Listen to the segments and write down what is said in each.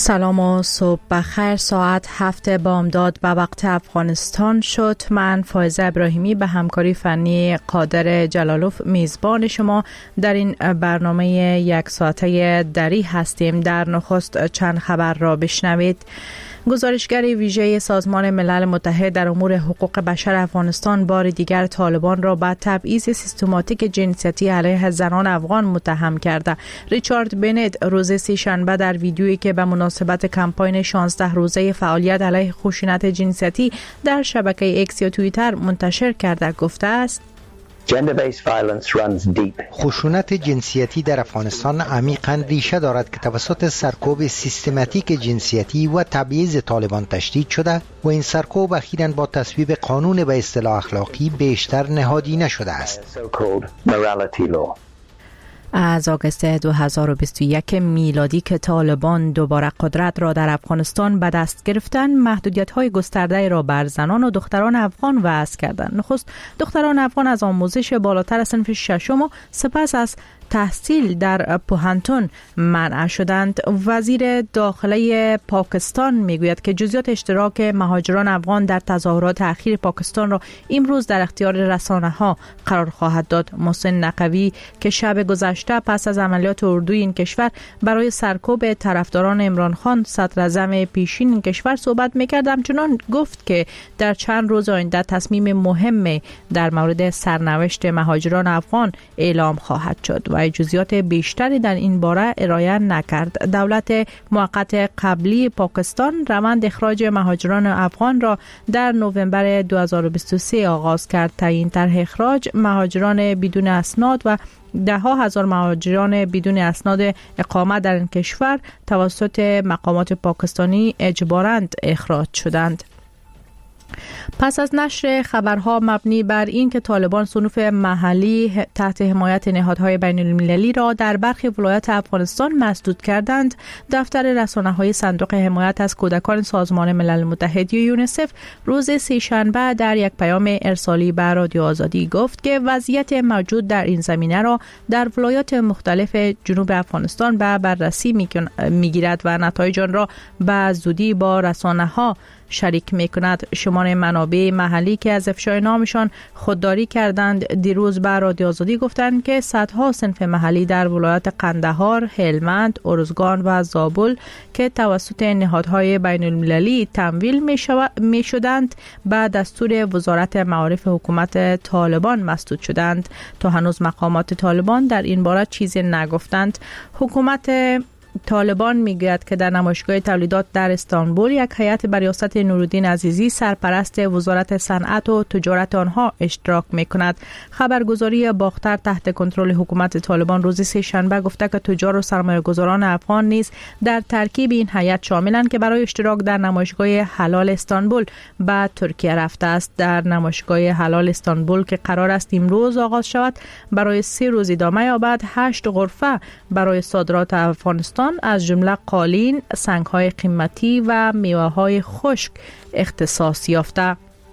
سلام و صبح بخیر. ساعت 7 بامداد به وقت افغانستان شد. من فائزه ابراهیمی به همکاری فنی قادر جلالوف میزبان شما در این برنامه یک ساعته دری هستیم. در نخست چند خبر را بشنوید. گزارشگر ویژه سازمان ملل متحد در امور حقوق بشر افغانستان بار دیگر طالبان را به تبعیض سیستماتیک جنسیتی علیه زنان افغان متهم کرده. ریچارد بنت روز سه‌شنبه در ویدیویی که به مناسبت کمپاین 16 روزه فعالیت علیه خشونت جنسیتی در شبکه ایکس یا توییتر منتشر کرده گفته است: خشونت جنسیتی در افغانستان عمیقاً ریشه دارد که توسط سرکوب سیستماتیک جنسیتی و تبعیض طالبان تشدید شده و این سرکوب اخیراً با تصویب قانون به اصطلاح اخلاقی بیشتر نهادینه شده است. از آگوست 2021 میلادی که طالبان دوباره قدرت را در افغانستان به دست گرفتند، محدودیت‌های گسترده را بر زنان و دختران افغان وضع کردند. نخست دختران افغان از آموزش بالاتر صنف ششم و سپس از تحصیل در پوهنتون منع شدند. وزیر داخله پاکستان میگوید که جزئیات اشتراک مهاجران افغان در تظاهرات اخیر پاکستان را امروز در اختیار رسانه‌ها قرار خواهد داد. محسن نقوی که شب گذشته پس از عملیات اردوی این کشور برای سرکوب طرفداران عمران خان صدراعظم پیشین این کشور صحبت می‌کرد، همچنان گفت که در چند روز آینده تصمیم مهمی در مورد سرنوشت مهاجران افغان اعلام خواهد شد و جزئیات بیشتری در این باره ارائه نکرد. دولت موقت قبلی پاکستان روند اخراج مهاجران افغان را در نوامبر 2023 آغاز کرد. تا این طرح اخراج مهاجران بدون اسناد و ده ها هزار مهاجران بدون اسناد اقامت در این کشور توسط مقامات پاکستانی اجباراً اخراج شدند. پس از نشر خبرها مبنی بر این که طالبان صنوف محلی تحت حمایت نهادهای بین المللی را در برخی ولایات افغانستان مسدود کردند، دفتر رسانه‌های صندوق حمایت از کودکان سازمان ملل متحد یا یونیسف روز سه‌شنبه در یک پیام ارسالی به رادیو آزادی گفت که وضعیت موجود در این زمینه را در ولایات مختلف جنوب افغانستان به بررسی می‌گیرد و نتایج آن را به زودی با رسانه‌ها شریک می‌کند. شمار منابع محلی که از افشای نامشان خودداری کردند دیروز به رادیو آزادی گفتند که صدها صنف محلی در ولایات قندهار، هلمند، ارزگان و زابل که توسط نهادهای بین المللی تمویل می‌شدند به دستور وزارت معارف حکومت طالبان مسدود شدند. تا هنوز مقامات طالبان در این باره چیزی نگفتند. حکومت طالبان میگوید که در نمایشگاه تولیدات در استانبول یک هیئت به ریاست نورالدین عزیزی سرپرست وزارت صنعت و تجارت آنها اشتراک میکند. خبرگزاری باختر تحت کنترل حکومت طالبان روز سه‌شنبه گفته که تجار و سرمایه‌گذاران افغان نیز در ترکیب این هیئت شاملند که برای اشتراک در نمایشگاه حلال استانبول به ترکیه رفته است. در نمایشگاه حلال استانبول که قرار است امروز آغاز شود برای 3 روز ادامه یابد، 8 غرفه برای صادرات افغانستان از جمله قالین، سنگ‌های قیمتی و میوه‌های خشک اختصاص یافته.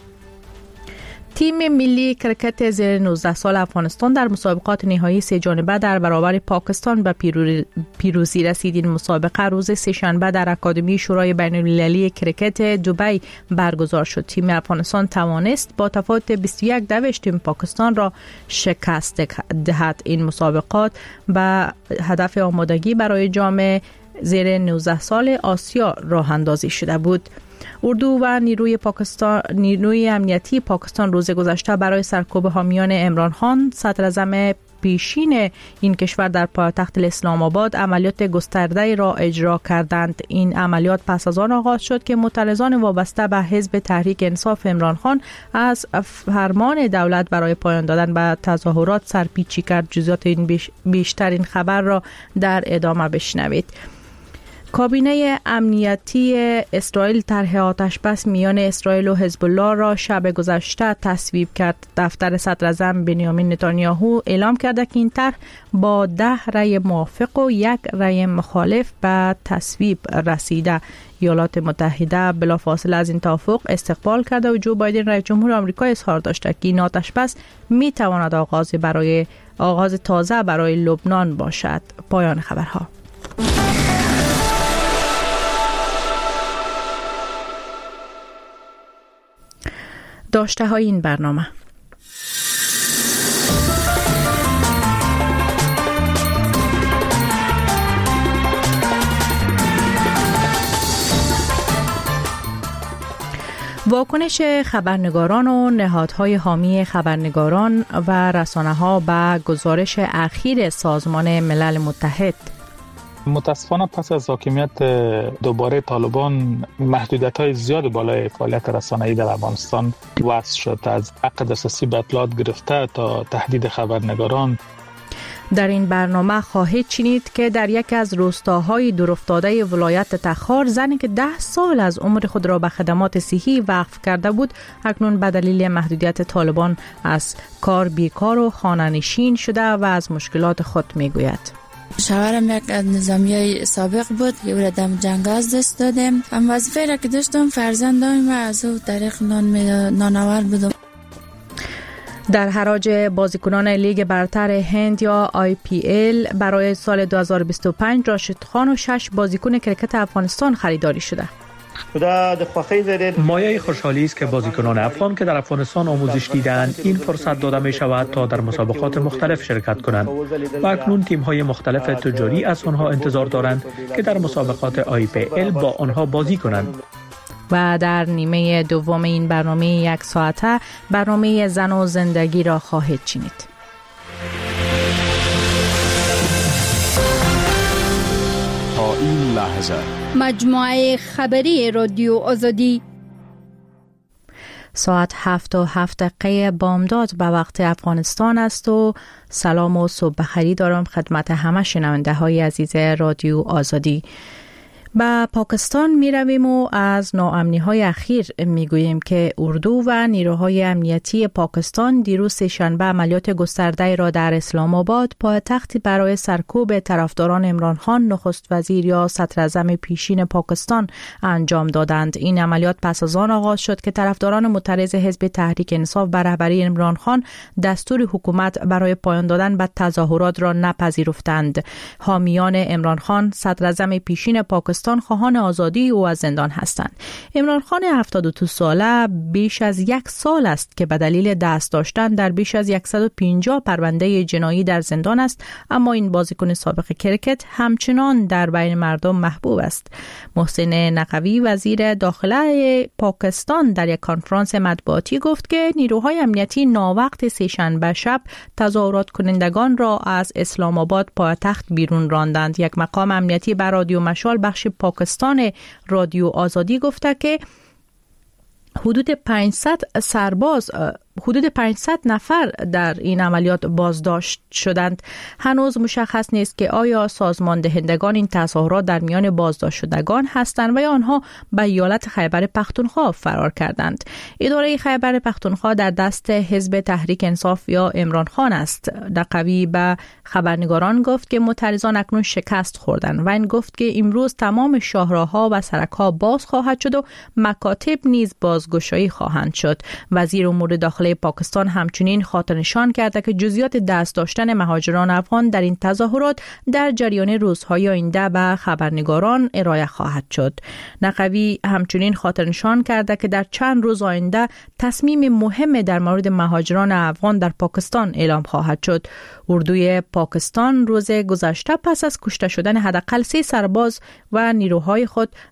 تیم ملی کرکت زیر 19 سال افغانستان در مسابقات نهایی 3 جانبه در برابر پاکستان به پیروزی رسید. این مسابقه روز سه‌شنبه در اکادمی شورای بین المللی کرکت دبی برگزار شد. تیم افغانستان توانست با تفاوت 21 دوش تیم پاکستان را شکست دهد. این مسابقات به هدف آمادگی برای جام زیر 19 سال آسیا راه اندازی شده بود. اردو و نیروی امنیتی پاکستان روز گذشته برای سرکوب حامیان عمران خان صدراعظم پیشین این کشور در پایتخت اسلام آباد عملیات گسترده را اجرا کردند. این عملیات پس از آن آغاز شد که معترضان وابسته به حزب تحریک انصاف عمران خان از فرمان دولت برای پایان دادن به تظاهرات سرپیچی کرد. جزئیات این بیشتر این خبر را در ادامه بشنوید. کابینه امنیتی اسرائیل طرح آتشبس میان اسرائیل و حزب الله را شب گذشته تصویب کرد. دفتر صدراعظم بنیامین نتانیاهو اعلام کرده که این طرح با 10 رأی موافق و 1 رأی مخالف به تصویب رسیده. ایالات متحده بلافاصله از این توافق استقبال کرده و جو بایدن رئیس جمهور آمریکا اظهار داشته که این آتشبس می تواند آغاز تازه برای لبنان باشد. پایان خبرها. داشته های این برنامه. واکنش خبرنگاران و نهادهای حامی خبرنگاران و رسانه‌ها به گزارش اخیر سازمان ملل متحد. متاسفانه پس از حاکمیت دوباره طالبان محدودیت‌های زیاد بالای فعالیت رسانه‌ای در افغانستان وضع شد، از حق دسترسی به اطلاعات گرفته تا تهدید خبرنگاران. در این برنامه خواهید شنید که در یکی از روستاهای دورافتاده ولایت تخار زنی که 10 سال از عمر خود را به خدمات صحی وقف کرده بود اکنون به دلیل محدودیت طالبان از کار بیکار و خانه‌نشین شده و از مشکلات خود میگوید. شوهرم یک از نظامیای سابق بود که او را در جنگ از دست دادم. هم وظیفه را که داشتم فرزندان و از او طریق نانآور بودم. در حراج بازیکنان لیگ برتر هند یا IPL برای سال 2025 راشد خان و 6 بازیکن کرکت افغانستان خریداری شده. مایه خوشحالی است که بازیکنان افغان که در افغانستان آموزش دیدند این فرصت داده می شود تا در مسابقات مختلف شرکت کنند و اکنون تیم های مختلف تجاری از آنها انتظار دارند که در مسابقات IPL با آنها بازی کنند. و در نیمه دوم این برنامه 1 ساعته برنامه زن و زندگی را خواهید شنید. تا این لحظه مجموعه خبری رادیو آزادی ساعت 7:07 بامداد به وقت افغانستان است و سلام و صبح بخیر دارم خدمت همه شنونده های عزیز رادیو آزادی. به پاکستان می رویم و از ناامنی های اخیر می گوییم که اردو و نیروهای امنیتی پاکستان دیروز شنبه عملیات گسترده را در اسلام آباد پایتختی برای سرکوب طرفداران عمران خان نخست وزیر یا صدراعظم پیشین پاکستان انجام دادند. این عملیات پس از آن آغاز شد که طرفداران معترض حزب تحریک انصاف به رهبری عمران خان دستور حکومت برای پایان دادن به تظاهرات را نپذیرفتند. حامیان عمران خان صدراعظم پیشین پاکستان خواهان آزادی او از زندان هستند. عمران خان 72 ساله بیش از 1 سال است که به دلیل دست داشتن در بیش از 150 پرونده جنایی در زندان است، اما این بازیکن سابق کرکت همچنان در بین مردم محبوب است. محسن نقوی وزیر داخله پاکستان در یک کنفرانس مطبوعاتی گفت که نیروهای امنیتی ناوقت سه‌شنبه شب تظاهرات کنندگان را از اسلام آباد پایتخت بیرون راندند. یک مقام امنیتی بر رادیو مشال بخش پاکستان رادیو آزادی گفته که حدود 500 نفر در این عملیات بازداشت شدند. هنوز مشخص نیست که آیا سازمان دهندگان این تظاهرات در میان بازداشت شدگان هستند و یا آنها به ایالت خیبر پختونخوا فرار کردند. اداره خیبر پختونخوا در دست حزب تحریک انصاف یا عمران خان است. نقوی به خبرنگاران گفت که معترضان اکنون شکست خوردند و این گفت که امروز تمام شاهراه‌ها و سرک‌ها باز خواهد شد و مکاتب نیز بازگشایی خواهند شد. وزیر امور داخلی پاکستان همچنین خاطرنشان کرده که جزئیات دست داشتن مهاجران افغان در این تظاهرات در جریان روزهای آینده به خبرنگاران ارائه خواهد شد. نقوی همچنین خاطرنشان کرده که در چند روز آینده تصمیم مهم در مورد مهاجران افغان در پاکستان اعلام خواهد شد. اردوی پاکستان روز گذشته پس از کشته شدن حداقل 3 سرباز و نیروهای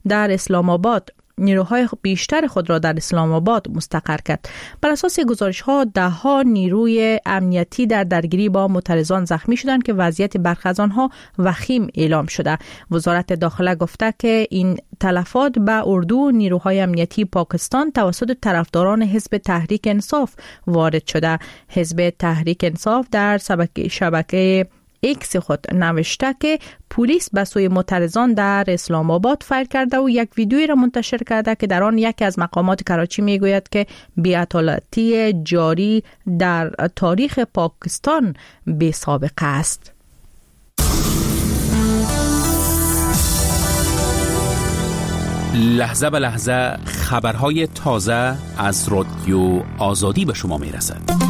بیشتر خود را در اسلام آباد مستقر کرد. بر اساس گزارش‌ها 10 نیروی امنیتی در درگیری با معترضان زخمی شدند که وضعیت برخی از آنها وخیم اعلام شده. وزارت داخله گفته که این تلفات به اردو و نیروهای امنیتی پاکستان توسط طرفداران حزب تحریک انصاف وارد شده. حزب تحریک انصاف در شبکه ایکس خود نوشته که پلیس به سوی معترضان در اسلام آباد فایر کرده و یک ویدیویی را منتشر کرده که در آن یکی از مقامات کراچی میگوید که بی‌عدالتی جاری در تاریخ پاکستان بی سابقه است. لحظه به لحظه خبرهای تازه از رادیو آزادی به شما میرسد.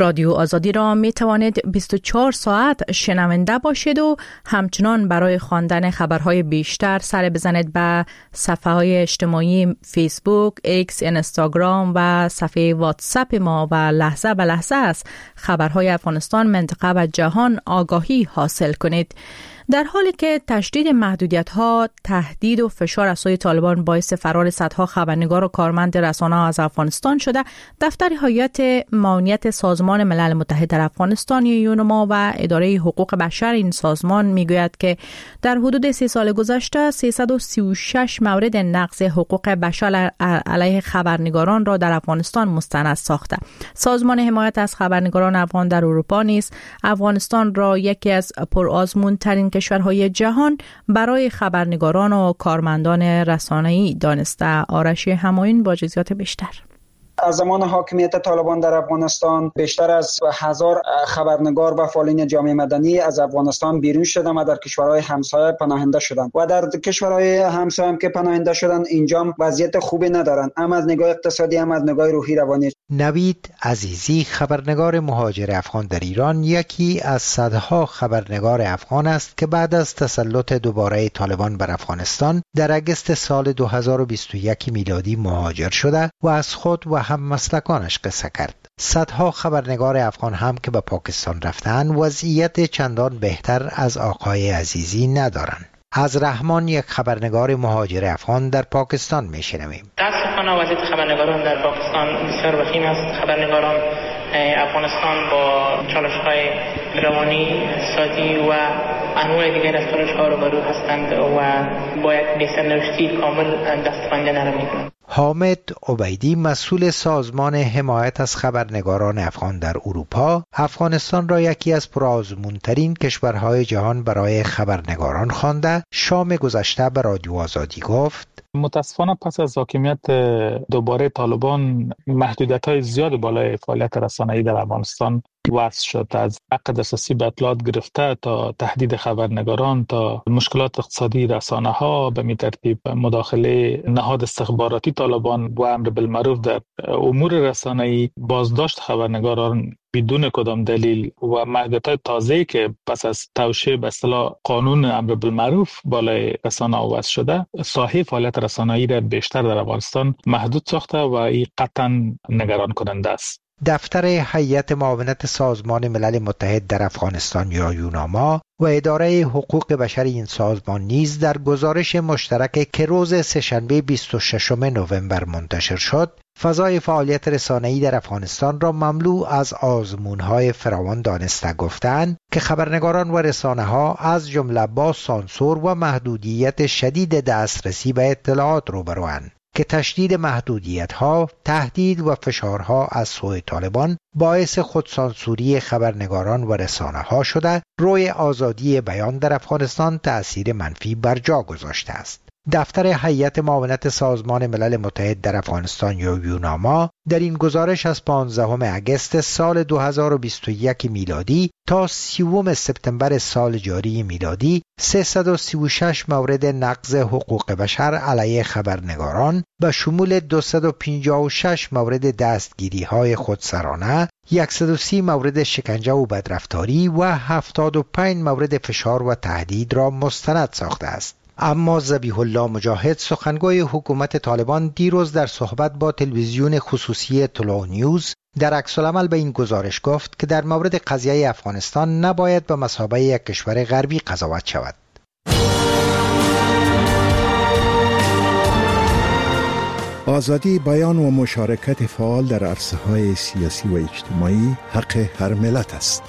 رادیو آزادی را می توانید 24 ساعت شنونده باشید و همچنان برای خواندن خبرهای بیشتر سر بزنید به صفحه های اجتماعی فیسبوک، ایکس، اینستاگرام و صفحه واتساپ ما و لحظه به لحظه از خبرهای افغانستان، منطقه و جهان آگاهی حاصل کنید. در حالی که تشدید محدودیت‌ها، تهدید و فشار از سوی طالبان باعث فرار صدها خبرنگار و کارمند رسانه‌ها از افغانستان شده، دفتر هیئت معاونیت سازمان ملل متحد در افغانستان یونما و اداره حقوق بشر این سازمان میگوید که در حدود 3 سال گذشته 336 مورد نقض حقوق بشر علیه خبرنگاران را در افغانستان مستند ساخته. سازمان حمایت از خبرنگاران افغان در اروپا نیز افغانستان را یکی از پرآزمون‌ترین کشورهای جهان برای خبرنگاران و کارمندان رسانه‌ای دانسته. آرش همایون با جزئیات بیشتر. از زمان حاکمیت طالبان در افغانستان بیشتر از 1000 خبرنگار و فعالین جامعه مدنی از افغانستان بیرون شدند و در کشورهای همسایه پناهنده شدند و در کشورهای همسایه هم که پناهنده شدند اینجا وضعیت خوبی ندارند، هم از نگاه اقتصادی هم از نگاه روحی روانی. نوید عزیزی، خبرنگار مهاجر افغان در ایران، یکی از صدها خبرنگار افغان است که بعد از تسلط دوباره طالبان بر افغانستان در اگست سال 2021 میلادی مهاجر شده و از خود و هم مسلکانش قصه کرد. صدها خبرنگار افغان هم که به پاکستان رفتن وضعیت چندان بهتر از آقای عزیزی ندارند. از رحمان، یک خبرنگار مهاجر افغان در پاکستان میشنویم. متاسفانه وضعیت خبرنگاران در پاکستان بسیار وخیم است. خبرنگاران افغانستان با چالش‌های روانی، اقتصادی و انواع دیگر از چالش‌ها روبرو هستند و باید به سرنوشتی کامل دستبندی نرمی کنند. حامد عبیدی، مسئول سازمان حمایت از خبرنگاران افغان در اروپا، افغانستان را یکی از پرآزمون‌ترین کشورهای جهان برای خبرنگاران خوانده، شام گذشته به رادیو آزادی گفت: متاسفانه پس از حاکمیت دوباره طالبان محدودیت‌های زیاد بالای فعالیت رسانه‌ای در افغانستان وضع شد. از حق دسترسی به اطلاعات گرفته تا تهدید خبرنگاران تا مشکلات اقتصادی رسانه‌ها، به می ترتیب مداخله نهاد استخباراتی طالبان و امر بالمعروف در امور رسانه‌ای، بازداشت خبرنگاران بدون کدام دلیل و محدودیت‌های تازه‌ای که پس از توشیح به اصطلاح قانون امر بالمعروف بالای رسانه‌ها وضع شده، ساحه فعالیت رسانه‌ای را بیشتر در افغانستان محدود ساخته و این قطعاً نگران کننده است. دفتر هیئت معاونت سازمان ملل متحد در افغانستان یا یوناما و اداره حقوق بشر این سازمان نیز در گزارش مشترک که روز سه‌شنبه 26 نوامبر منتشر شد، فضای فعالیت رسانه‌ای در افغانستان را مملو از آزمون‌های فراوان دانسته گفتند که خبرنگاران و رسانه‌ها از جمله با سانسور و محدودیت شدید دسترسی به اطلاعات روبروند که تشدید محدودیت‌ها، تهدید و فشارها از سوی طالبان باعث خودسانسوری خبرنگاران و رسانه‌ها شده، روی آزادی بیان در افغانستان تأثیر منفی بر جا گذاشته است. دفتر هیئت معاونت سازمان ملل متحد در افغانستان یا یوناما در این گزارش از 15 اگست سال 2021 میلادی تا 30 سپتامبر سال جاری میلادی 336 مورد نقض حقوق بشر علیه خبرنگاران به شمول 256 مورد دستگیری‌های خودسرانه، 130 مورد شکنجه و بدرفتاری و 75 مورد فشار و تهدید را مستند ساخته است. اما ذبیح الله مجاهد، سخنگوی حکومت طالبان، دیروز در صحبت با تلویزیون خصوصی طلوع نیوز در عکس‌العمل به این گزارش گفت که در مورد قضیه افغانستان نباید به مثابه یک کشور غربی قضاوت شود. آزادی بیان و مشارکت فعال در عرصه‌های سیاسی و اجتماعی حق هر ملت است.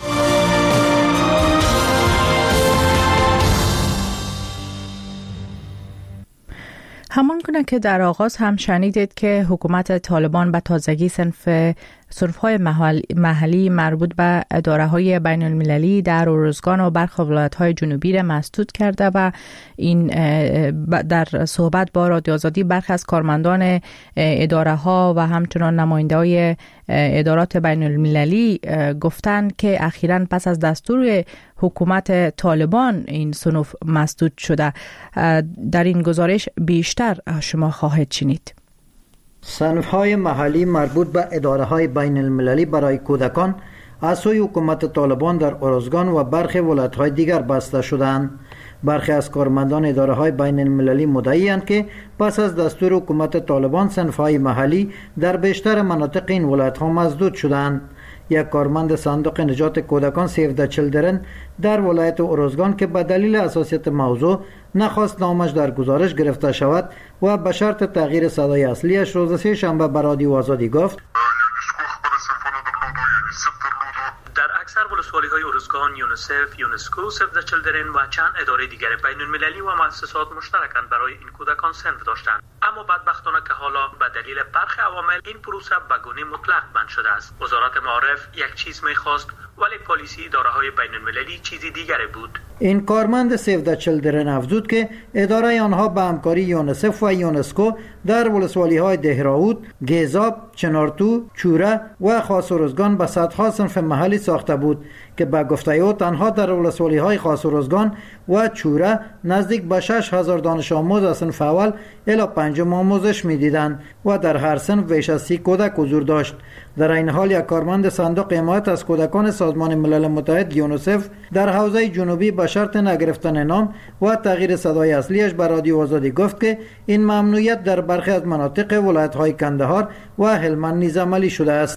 همان گونه که در آغاز هم شنیدید که حکومت طالبان به تازگی صنف‌های محلی مربوط به اداره‌های بین المللی در ارزگان و برخی ولایت‌های جنوبی را مسدود کرده و این در صحبت با رادیو آزادی برخی از کارمندان اداره‌ها و همچنان نماینده‌های ادارات بین المللی گفتند که اخیراً پس از دستور حکومت طالبان این صنف مسدود شده. در این گزارش بیشتر شما خواهید شنید. صنف‌های محلی مربوط به اداره‌های بین المللی برای کودکان از سوی حکومت طالبان در ارزگان و برخی ولایت‌های دیگر بسته شدند. برخی از کارمندان اداره‌های بین المللی مدعی‌اند که پس از دستور حکومت طالبان صنف‌های محلی در بیشتر مناطق این ولایت‌ها مسدود شدند. یک کارمند صندوق نجات کودکان سیو د چیلدرن در ولایت ارزگان که به دلیل حساسیت موضوع نخواست نامش در گزارش گرفته شود و به شرط تغییر صدای اصلیش روز سه شنبه به رادیو آزادی گفت اکثر ولسوالی‌های ارزگان، یونسکو، سیو د چیلدرن و چند اداره دیگر بین المللی و مؤسسات مشترکاً برای این کودکان صنف داشتند. اما بدبختانه که حالا به دلیل برخی عوامل این پروسه به گونه مطلق بند شده است. وزارت معارف یک چیز می‌خواست ولی پالیسی اداره‌های بین المللی چیزی دیگری بود. این کارمند سیو د چیلدرن افزود که اداره آنها به همکاری یونسف و یونسکو در ولسوالی‌های دهراود، گیزاب، چنارتو، چوره و خاص ارزگان به صدها صنف محلی ساخته بود که به گفته او تنها در ولسوالی‌های خاص ارزگان و چوره نزدیک به 6000 دانش آموز از صنف اول الی پنجم آموزش می‌دیدند و در هر صنف بیش از 30 کودک حضور داشت. در این حال یک کارمند صندوق حمایت از کودکان سازمان ملل متحد یونسف در حوزه جنوبی به شرط نگرفتن نام و تغییر صدای اصلیش به رادیو آزادی گفت که این ممنوعیت در برخی از مناطق ولایت‌های کندهار و هلمند نیز عملی شده است.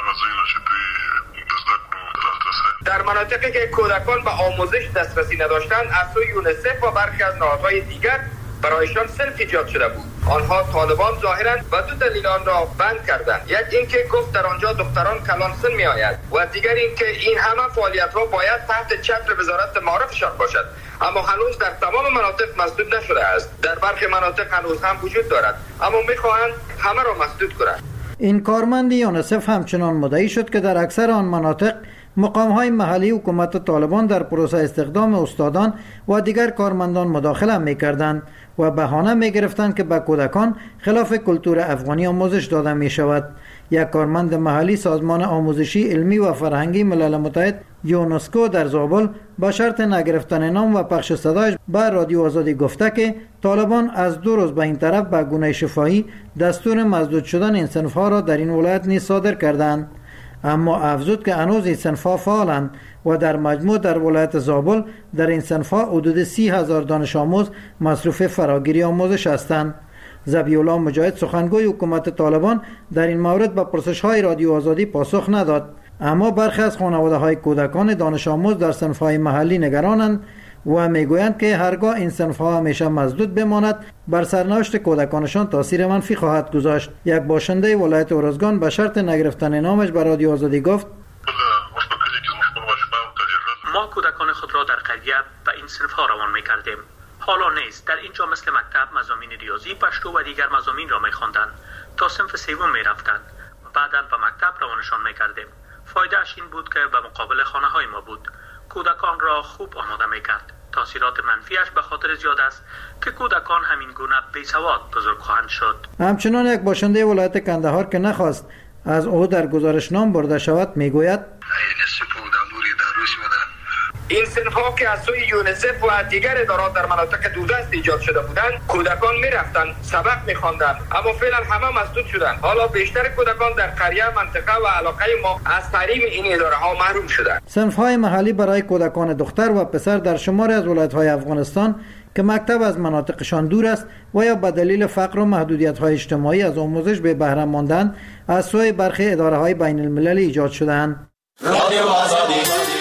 در مناطقی که کودکان به آموزش دسترسی نداشتند از سوی یونسف و برخی از نهادهای دیگر برایشان صنف ایجاد شده بود. آنها طالبان ظاهراً و دو دلیل آن را بند کردند. یک اینکه گفت در آنجا دختران کلان سن می آید و دیگر اینکه این همه فعالیت ها باید تحت چتر وزارت معارفشان باشد، اما هنوز در تمام مناطق مسدود نشده است. در برخی مناطق هنوز هم وجود دارد اما میخواهند همه را مسدود کنند. این کارمند یونسف همچنان مدعی شد که در اکثر آن مناطق مقام‌های محلی حکومت طالبان در پروسه استخدام استادان و دیگر کارمندان مداخله می‌کردند و بهانه می‌گرفتند که به کودکان خلاف کلتور افغانی آموزش داده می‌شود. یک کارمند محلی سازمان آموزشی علمی و فرهنگی ملل متحد یونسکو در زابل با شرط نگرفتن نام و پخش صدایش به رادیو آزادی گفته که طالبان از 2 روز به این طرف به گونه شفاهی دستور مسدود شدن این صنف‌ها را در این ولایت نیز صادر کردند. اما افزود که هنوز این صنف‌ها فعالند و در مجموع در ولایت زابل در این صنف‌ها حدود 30,000 دانش آموز مصروف فراگیری آموزش هستند. ذبیح‌الله مجاهد سخنگوی حکومت طالبان در این مورد به پرسش‌های رادیو آزادی پاسخ نداد، اما برخی از خانواده‌های کودکان دانش آموز در صنف‌های محلی نگرانند و میگویند که هرگاه این صنف‌ها همیشه مسدود بماند بر سرنوشت کودکانشان تاثیر منفی خواهد گذاشت. یک باشنده ولایت ارزگان به شرط نگرفتن نامش به رادیو آزادی گفت ما کودکان خود را در قریه به این صنف‌ها روان می‌کردیم. حالا نیست. در اینجا مثل مکتب مضامین ریاضی، پشتو و دیگر مضامین را می‌خواندند تا صنف سوم می‌رفتند و بعداً به مکتب روانشان می‌کردیم. فایده‌اش این بود که به مقابل خانه‌های ما بود. کودکان را خوب آماده می‌کرد. تاثیرات منفیش به خاطر زیاد است که کودکان همین گونه بی‌سواد بزرگ خواهند شد. همچنان یک باشنده ولایت کندهار که نخواست از او در گزارش نام برده شود میگوید این صنف‌ها که از سوی یونسف و دیگر ادارات در مناطق دوردست ایجاد شده بودند کودکان می‌رفتند سبق می‌خواندند اما فعلا همه مسدود شدند. حالا بیشتر کودکان در قریه منطقه و علاقه ما از تعلیم این اداره‌ها محروم شدند. صنف‌های محلی برای کودکان دختر و پسر در شماری از ولایت‌های افغانستان که مکتب از مناطقشان دور است و یا به دلیل فقر و محدودیت‌های اجتماعی از آموزش به بهره ماندن از سوی برخی اداره‌های بین المللی ایجاد شده‌اند. رادیو آزادی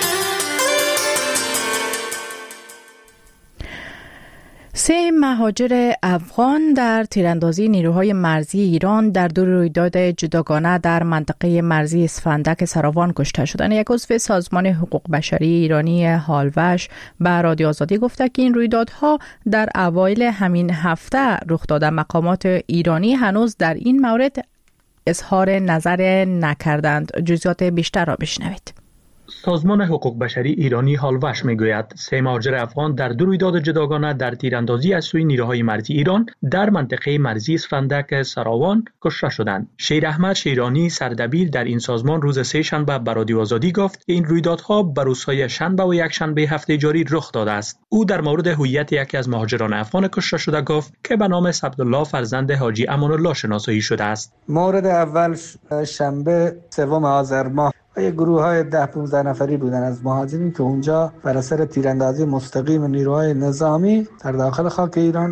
3 مهاجر افغان در تیراندازی نیروهای مرزی ایران در 2 رویداد جداگانه در منطقه مرزی اسفندک سراوان کشته شدند. یک عضو سازمان حقوق بشری ایرانی هالوش به رادیو آزادی گفته که این رویدادها در اوایل همین هفته رخ داده. مقامات ایرانی هنوز در این مورد اظهار نظر نکردند. جزئیات بیشتر را بشنوید. سازمان حقوق بشری ایرانی هالوش میگوید 3 مهاجر افغان در 2 رویداد جداگانه در تیراندازی از سوی نیروهای مرزی ایران در منطقه مرزی اسفندک سراوان کشته شدند. شیر احمد شیرانی سردبیر در این سازمان روز 3 شنبه به رادیو آزادی گفت که این رویدادها بر روزهای شنبه و یک شنبه هفته جاری رخ داده است. او در مورد هویت یکی از مهاجران افغان کشته شده گفت که به نام عبدالله فرزند حاجی امان الله شناسایی شده است. مورد اول شنبه 3 آذر ماه یک گروه های 10-15 نفری بودن از مهاجرین که اونجا بر اثر تیراندازی مستقیم نیروهای نظامی در داخل خاک ایران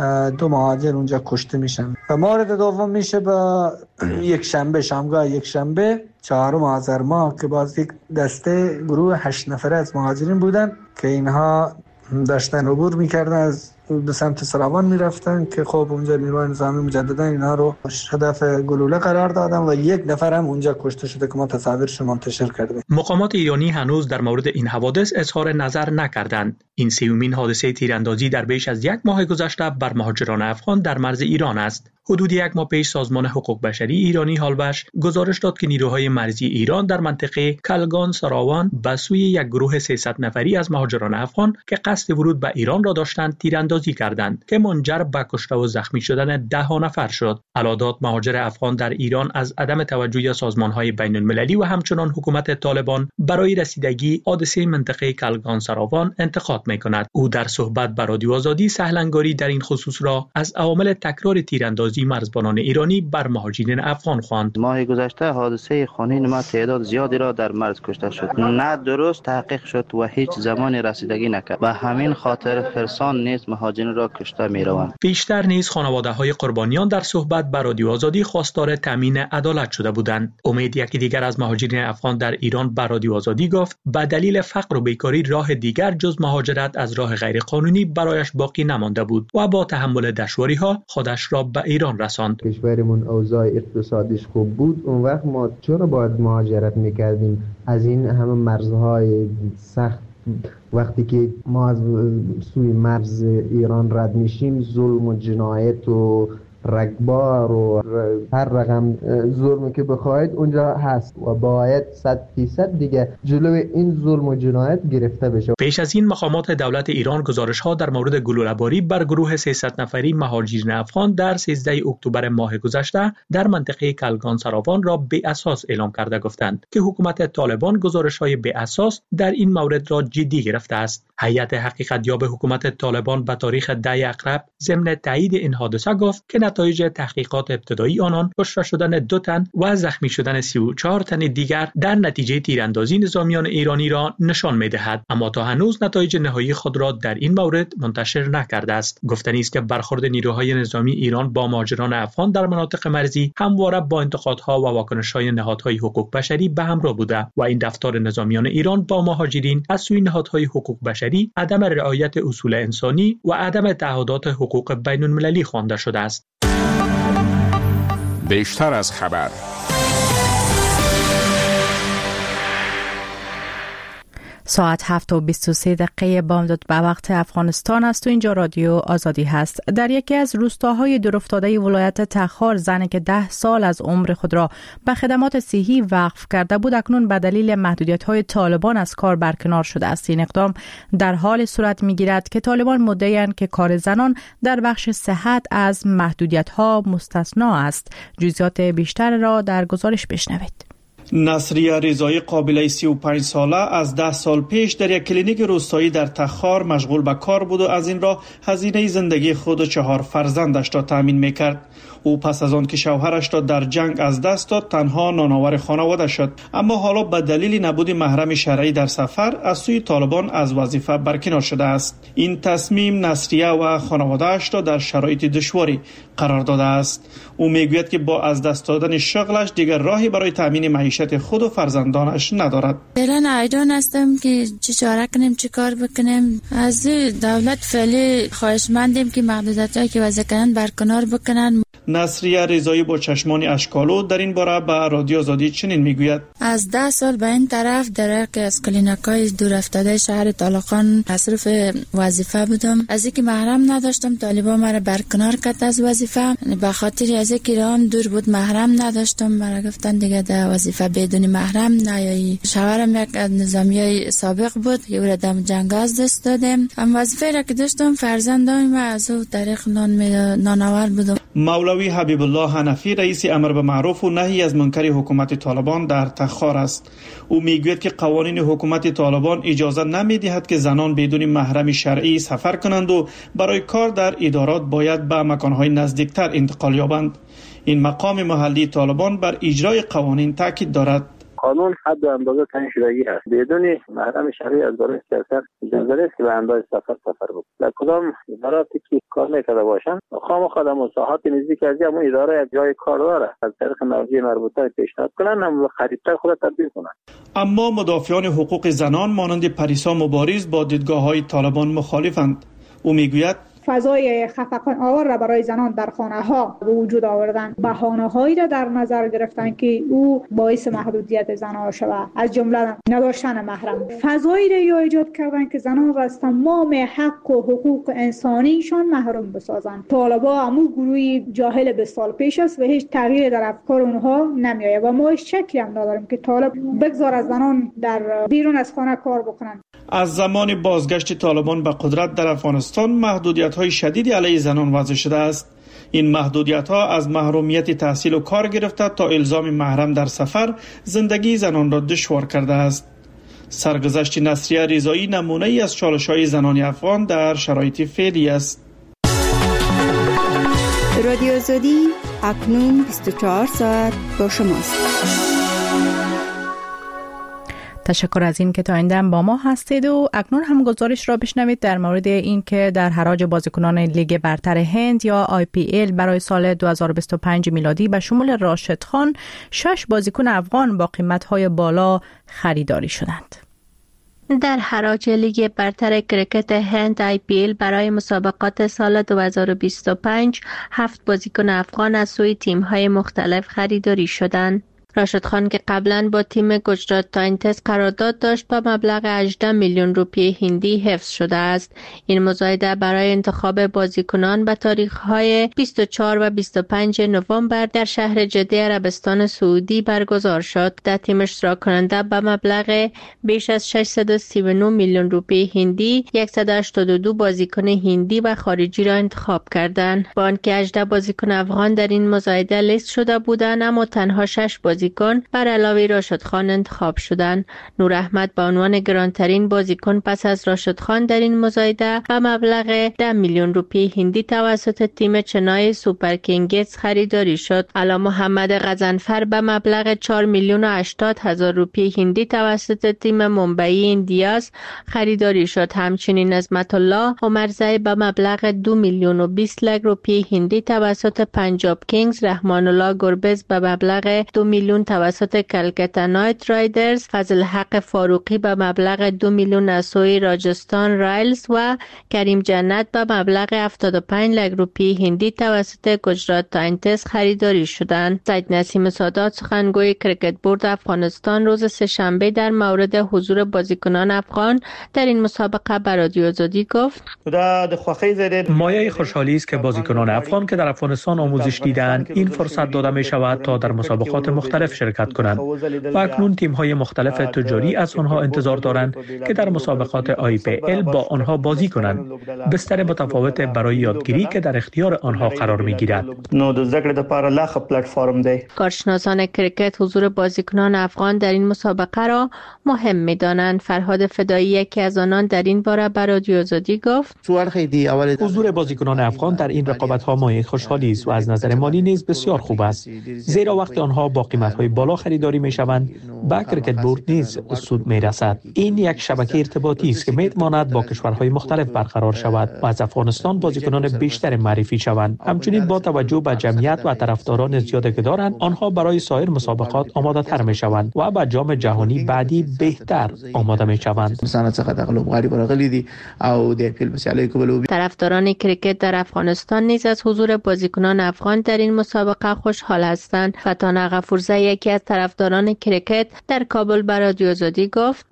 2 مهاجر اونجا کشته میشن. و مورد دوم میشه با یک شنبه، شامگاه یک شنبه 4 آذر ماه که باز یک دسته گروه 8 نفره از مهاجرین بودن که اینها داشتن عبور میکردن از به سمت سراوان میرفتن که خب اونجا نیروهای نظامی مجددا اینا رو هدف گلوله قرار دادن و 1 نفر هم اونجا کشته شده که ما تصاویرش منتشر کردیم. مقامات ایرانی هنوز در مورد این حوادث اظهار نظر نکردند. این سومین حادثه تیراندازی در بیش از 1 ماه گذشته بر مهاجران افغان در مرز ایران است. حدود 1 ماه پیش سازمان حقوق بشری ایرانی هالبش گزارش داد که نیروهای مرزی ایران در منطقه کلگان سراوان به سوی یک گروه 300 نفری از مهاجران افغان که قصد ورود به ایران را داشتند تیراندازی کردند که منجر به کشته و زخمی شدن 10 نفر شد. علادات مهاجر افغان در ایران از عدم توجه سازمان‌های بین‌المللی و همچنان حکومت طالبان برای رسیدگی حادثه منطقه کلگان سراوان انتقاد می‌کند. او در صحبت با رادیو آزادی سهلنگاری در این خصوص را از عوامل تکرار تیراندازی مرزبانان ایرانی بر مهاجرین افغان خواند. ماه گذشته حادثه خونین ما تعداد زیادی را در مرز کشته شد. نه درست تحقیق شد و هیچ زمانی رسیدگی نکرد. و همین خاطر فرسان نیز مهاجرین را کشته می‌روند. بیشتر نیز خانواده‌های قربانیان در صحبت با رادیو آزادی خواستار تامین عدالت شده بودند. امید یکی دیگر از مهاجرین افغان در ایران با رادیو آزادی گفت به دلیل فقر و بیکاری راه دیگر جز مهاجرت از راه غیرقانونی برایش باقی نمانده بود و با تحمل دشواری‌ها خودش را به ایران رساند. کشورمون اوضاع اقتصادیش خوب بود، اون وقت ما چرا باید مهاجرت میکردیم از این همه مرزهای سخت؟ وقتی که ما از سوی مرز ایران رد میشیم ظلم و جنایت و رگبار و هر رقم ظلمی که بخواید اونجا هست و باید 100% دیگه جلوی این ظلم و جنایت گرفته بشه. پیش از این مقامات دولت ایران گزارش‌ها در مورد گلوله‌باری بر گروه 300 نفری مهاجرین افغان در 13 اکتبر ماه گذشته در منطقه کلگان سراوان را بی اساس اعلام کرده گفتند که حکومت طالبان گزارش‌های بی اساس در این مورد را جدی گرفته است. هیئت حقیقت‌یاب حکومت طالبان به تاریخ 10 اکتبر ضمن تایید این حادثه گفت که نتایج تحقیقات ابتدایی آنان کشته شدن 2 تن و زخمی شدن 34 تن دیگر در نتیجه تیراندازی نظامیان ایرانی را نشان می‌دهد، اما تا هنوز نتایج نهایی خود را در این مورد منتشر نکرده است. گفتنی است که برخورد نیروهای نظامی ایران با مهاجران افغان در مناطق مرزی همواره با انتقادها و واکنش‌های نهادهای حقوق بشری به همراه بوده و این رفتار نظامیان ایران با مهاجرین از سوی نهادهای حقوق بشری عدم رعایت اصول انسانی و عدم تعهدات حقوق بین‌المللی خوانده شده است. بیشتر از خبر. ساعت 7:23 بامداد به وقت افغانستان است و اینجا رادیو آزادی هست. در یکی از روستاهای دورافتاده ولایت تخار زنی که 10 سال از عمر خود را به خدمات صحی وقف کرده بود اکنون به دلیل محدودیت‌های طالبان از کار برکنار شده است. این اقدام در حال صورت می‌گیرد که طالبان مدعی‌اند که کار زنان در بخش صحت از محدودیت‌ها مستثنا است. جزئیات بیشتر را در گزارش بشنوید. نصریه رضایی قابله 35 ساله از 10 سال پیش در یک کلینیک روستایی در تخار مشغول به کار بود و از این راه هزینه زندگی خود و 4 فرزندش را تامین میکرد. او پس از آن که شوهرش را در جنگ از دست داد تنها نانآور خانواده شد، اما حالا به دلیل نبود محرم شرعی در سفر از سوی طالبان از وظیفه برکنار شده است. این تصمیم نصریه و خانواده‌اش را در شرایط دشواری قرار داده است. او میگوید که با از دست دادن شغلش دیگر راهی برای تامین معیشت خود و فرزندانش ندارد. فعلا ایران هستم که چه چاره کنیم، چه کار بکنیم. از دولت فعلی خواهشمندیم که محدودیتایی که وضع کردن برکنار بکنن. نصریه رضایی با چشمان اشکالو در این باره به رادیو آزادی چنین میگوید: از 10 سال به این طرف در یک از کلینیک‌های دور افتاده شهر طالقان مصروف وظیفه بودم. از اینکه محرم نداشتم طالبان مرا برکنار کرد از وظیفه. به خاطر از اینکه رام دور بود محرم نداشتم، مرا گفتن دیگه در وظیفه بدون محرم نیایی. شوهرم یک نظامیای سابق بود، یه را دم جنگ از دست دادم. اما وظیفه را که داشتم فرزندان از او طریق نانآور بودم. مولوی حبیب الله حنفی رئیس امر به معروف و نهی از منکر حکومت طالبان در تخار است. او میگوید که قوانین حکومت طالبان اجازه نمیدهد که زنان بدون محرم شرعی سفر کنند و برای کار در ادارات باید به مکانهای نزدیکتر انتقال یابند. این مقام محلی طالبان بر اجرای قوانین تاکید دارد. قانون حد و اندازه تعیین شدگی است. بدون محرم شرعی از برای سیاست اجازه نیست که به اندازه سفر بکنه. در کدام اداراتی که کار میکرده باشن خامخا در مساحات نزدیک از همون اداره یک جای کار داره از طریق مرجع مربوطه پیشنهاد کنن هم خریدتر خود تطبیق کنن. اما مدافعان حقوق زنان مانند پریسا مبارز با دیدگاه‌های طالبان مخالفند. او میگوید فضای خفقان آور را برای زنان در خانه ها به وجود آوردن، بهانه هایی را در نظر گرفتن که او باعث محدودیت زنان شود، از جمله نداشتن محرم. فضایی را ایجاد کردن که زنان را از تمام حق و حقوق انسانیشان محروم بسازند. طالبان همون گروهی جاهل به سال پیش است و هیچ تغییری در افکار اونها نمیآید و ما هیچ شکی هم نداریم که طالب بگذار از زنان در بیرون از خانه کار بکنند. از زمان بازگشت طالبان به قدرت در افغانستان محدودیت‌های شدیدی علیه زنان وضع شده است. این محدودیت‌ها از محرومیت تحصیل و کار گرفته تا الزام محرم در سفر زندگی زنان را دشوار کرده است. سرگذشت نصریه رضایی نمونه‌ای از چالش‌های زنان افغان در شرایط فعلی است. رادیو آزادی اکنون 24 ساعت با شماست. تشکر از این که تا این دم با ما هستید و اکنون هم گزارش را بشنوید در مورد این که در حراج بازیکنان لیگ برتر هند یا IPL برای سال 2025 میلادی به شمول راشد خان 6 بازیکن افغان با قیمت‌های بالا خریداری شدند. در حراج لیگ برتر کرکت هند IPL برای مسابقات سال 2025 7 بازیکن افغان از سوی تیم‌های مختلف خریداری شدند. راشد خان که قبلا با تیم گجرات تاینتس قرارداد داشت با مبلغ 18 میلیون روپیه هندی حفظ شده است. این مزایده برای انتخاب بازیکنان به تاریخ‌های 24 و 25 نوامبر در شهر جده عربستان سعودی برگزار شد. در تیم اشتراک کننده به مبلغ بیش از 639 میلیون روپیه هندی 182 بازیکن هندی و خارجی را انتخاب کردند. با آنکه 18 بازیکن افغان در این مزایده لیست شده بودند اما تنها 6 بازیکن بر علاوه راشد خان انتخاب شدند. نور احمد به عنوان گرانترین بازیکن پس از راشد خان در این مزایده به مبلغ 10 میلیون روپیه هندی توسط تیم چنای سوپر کینگز خریداری شد. علا محمد غضنفر به مبلغ 4 میلیون و 80 هزار روپیه هندی توسط تیم منبعی ایندیاز خریداری شد. همچنین عظمت الله عمرزی به مبلغ 2 میلیون و 20 لک روپیه هندی توسط پنجاب کینگز، رحمان الله گربز به مبلغ 2 میلیون توسط کلکتا نایت رایدرز، فضل حق فاروقی به مبلغ 2 میلیون از سوی راجستان رایلز و کریم جنت به مبلغ 75 لک روپیه هندی توسط گجرات تاینتس خریداری شدند. سید نسیم سادات سخنگوی کرکت بورد افغانستان روز سه‌شنبه در مورد حضور بازیکنان افغان در این مسابقه به رادیو آزادی گفت: مایه خوشحالی است که بازیکنان افغان که در افغانستان آموزش دیدند این فرصت داده می شود تا در مسابقات مختلف شرکت کنند و اکنون تیم‌های مختلف تجاری از آنها انتظار دارند که در مسابقات IPL با آنها بازی کنند. بستر متفاوت برای یادگیری که در اختیار آنها قرار می‌گیرد. کارشناسان کرکت حضور بازیکنان افغان در این مسابقه را مهم می‌دانند. فرهاد فدایی یکی از آنان در این باره به رادیو آزادی گفت: حضور بازیکنان افغان در این رقابت‌ها مایه خوشحالی است و از نظر مالی نیز بسیار خوب است، زیرا وقتی آنها با قیمت‌های بالا خریداری می‌شوند به کرکت بورد نیز سود می‌رسد. این یک شبکه ارتباطی است که می‌تواند با کشورهای مختلف برقرار شود و از افغانستان بازیکنان بیشتر معرفی شوند. همچنین با توجه به جمعیت و طرفداران زیادی که دارند آنها برای سایر مسابقات آماده‌تر می‌شوند و به جام جهانی بعدی بهتر آماده می‌شوند. طرفداران کرکت در افغانستان نیز از حضور بازیکنان افغان در این مسابقه خوشحال هستند. فتانه غفورزی یکی از طرفداران کرکت در کابل به رادیو آزادی گفت: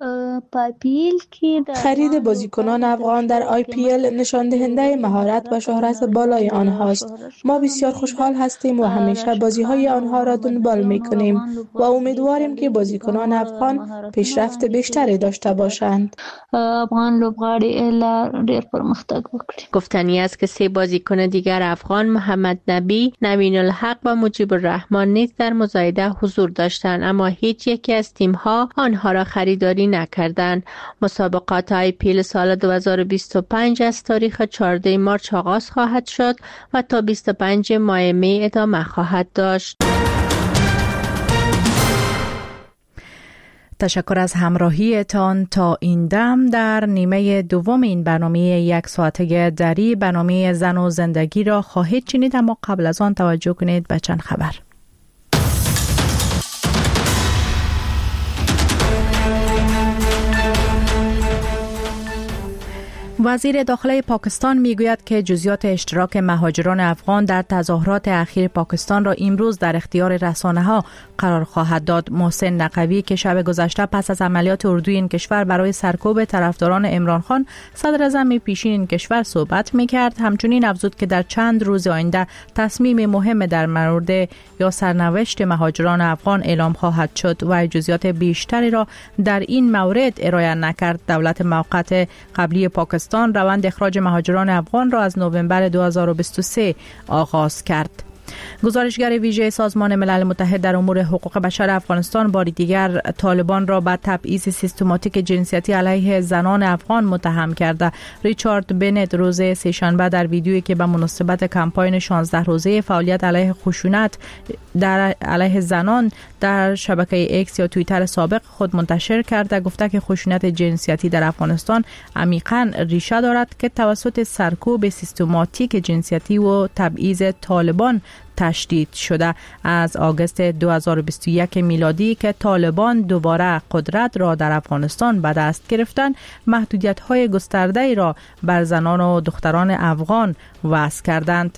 خرید بازیکنان افغان در IPL نشان دهنده مهارت و شهرت بالای آنهاست. ما بسیار خوشحال هستیم و همیشه بازی‌های آنها را دنبال می‌کنیم و امیدواریم که بازیکنان افغان پیشرفت بیشتری داشته باشند. افغان لوبغاړي ډېر پرمختګ وکړي. گفتنی است که 3 بازیکن دیگر افغان محمد نبی، نوین الحق و مجیب الرحمن نیز در مزایده حضور داشتند اما هیچ یکی از تیم‌ها آنها را خریداری نکردند. مسابقات IPL سال 2025 از تاریخ 14 مارس آغاز خواهد شد و تا 25 ماه می ادامه خواهد داشت. تشکر از همراهیتان تا این دم. در نیمه دوم این برنامه یک ساعته دری برنامه زن و زندگی را خواهید شنید، اما قبل از آن توجه کنید به چند خبر. وزیر داخله پاکستان میگوید که جزئیات اشتراک مهاجران افغان در تظاهرات اخیر پاکستان را امروز در اختیار رسانه‌ها قرار خواهد داد. محسن نقوی که شب گذشته پس از عملیات اردوی این کشور برای سرکوب طرفداران عمران خان صدر اعظم پیشین این کشور صحبت میکرد، همچنین افزود که در چند روز آینده تصمیم مهم در مورد یا سرنوشت مهاجران افغان اعلام خواهد شد و جزئیات بیشتری را در این مورد ارائه نکرد. دولت موقت قبلی پاکستان روند اخراج مهاجران افغان را از نوامبر 2023 آغاز کرد. گزارشگر ویژه سازمان ملل متحد در امور حقوق بشر افغانستان بار دیگر طالبان را به تبعیض سیستماتیک جنسیتی علیه زنان افغان متهم کرده. ریچارد بنت روز سه‌شنبه در ویدیویی که به مناسبت کمپاین 16 روزه فعالیت علیه خشونت در علیه زنان در شبکه ایکس یا توییتر سابق خود منتشر کرده گفته که خشونت جنسیتی در افغانستان عمیقاً ریشه دارد که توسط سرکوب سیستماتیک جنسیتی و تبعیض طالبان تشدید شده. از آگوست 2021 میلادی که طالبان دوباره قدرت را در افغانستان به دست گرفتند، محدودیت‌های گسترده‌ای را بر زنان و دختران افغان وضع کردند.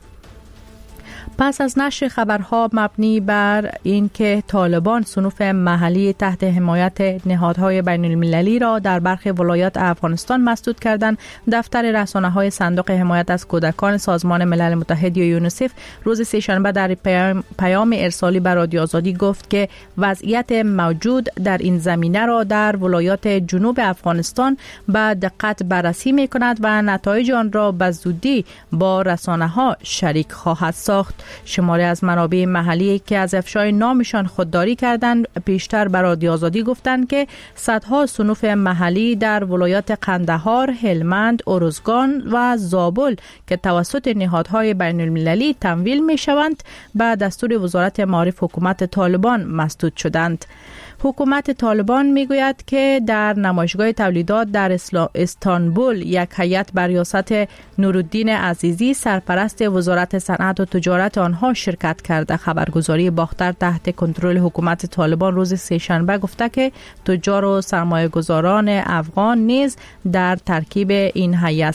پس از نشر خبرها مبنی بر اینکه طالبان صنوف محلی تحت حمایت نهادهای بین المللی را در برخی ولایات افغانستان مسدود کردند، دفتر رسانه‌های صندوق حمایت از کودکان سازمان ملل متحد یا یونیسف روز سه‌شنبه در پیام ارسالی به رادیو آزادی گفت که وضعیت موجود در این زمینه را در ولایات جنوب افغانستان به دقت بررسی می‌کند و نتایج آن را به زودی با رسانه‌ها شریک خواهد ساخت. شماری از منابع محلی که از افشای نامشان خودداری کردند پیشتر به رادیو آزادی گفتند که صدها صنوف محلی در ولایات قندهار، هلمند، ارزگان و زابل که توسط نهادهای بین المللی تمویل می شوند به دستور وزارت معارف حکومت طالبان مسدود شدند. حکومت طالبان میگوید که در نمایشگاه تولیدات در استانبول یک هیئت بر ریاست نورالدین عزیزی سرپرست وزارت صنعت و تجارت آنها شرکت کرده. خبرگزاری باختر تحت کنترل حکومت طالبان روز سه‌شنبه گفته که تجار و سرمایه‌گذاران افغان نیز در ترکیب این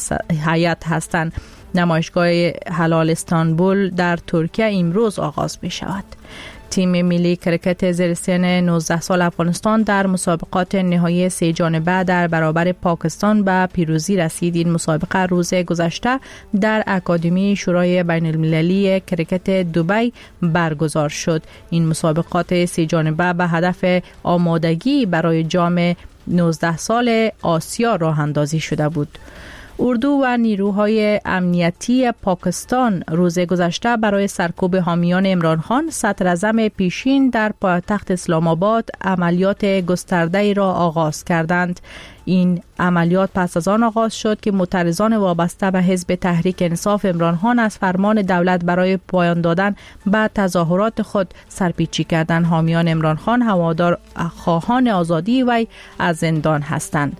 هیئت هستند. نمایشگاه حلال استانبول در ترکیه امروز آغاز می شود. تیم ملی کرکت زیر سن 19 سال افغانستان در مسابقات نهایی 3 جانبه در برابر پاکستان به پیروزی رسید. این مسابقه روز گذشته در اکادمی شورای بین المللی کرکت دبی برگزار شد. این مسابقات 3 جانبه به هدف آمادگی برای جام 19 سال آسیا راه اندازی شده بود. اردو و نیروهای امنیتی پاکستان روز گذشته برای سرکوب حامیان عمران خان صدر اعظم پیشین در پایتخت اسلام آباد عملیات گسترده‌ای را آغاز کردند. این عملیات پس از آن آغاز شد که معترضان وابسته به حزب تحریک انصاف عمران خان از فرمان دولت برای پایان دادن به تظاهرات خود سرپیچی کردند. حامیان عمران خان هوادار خواهان آزادی وی از زندان هستند.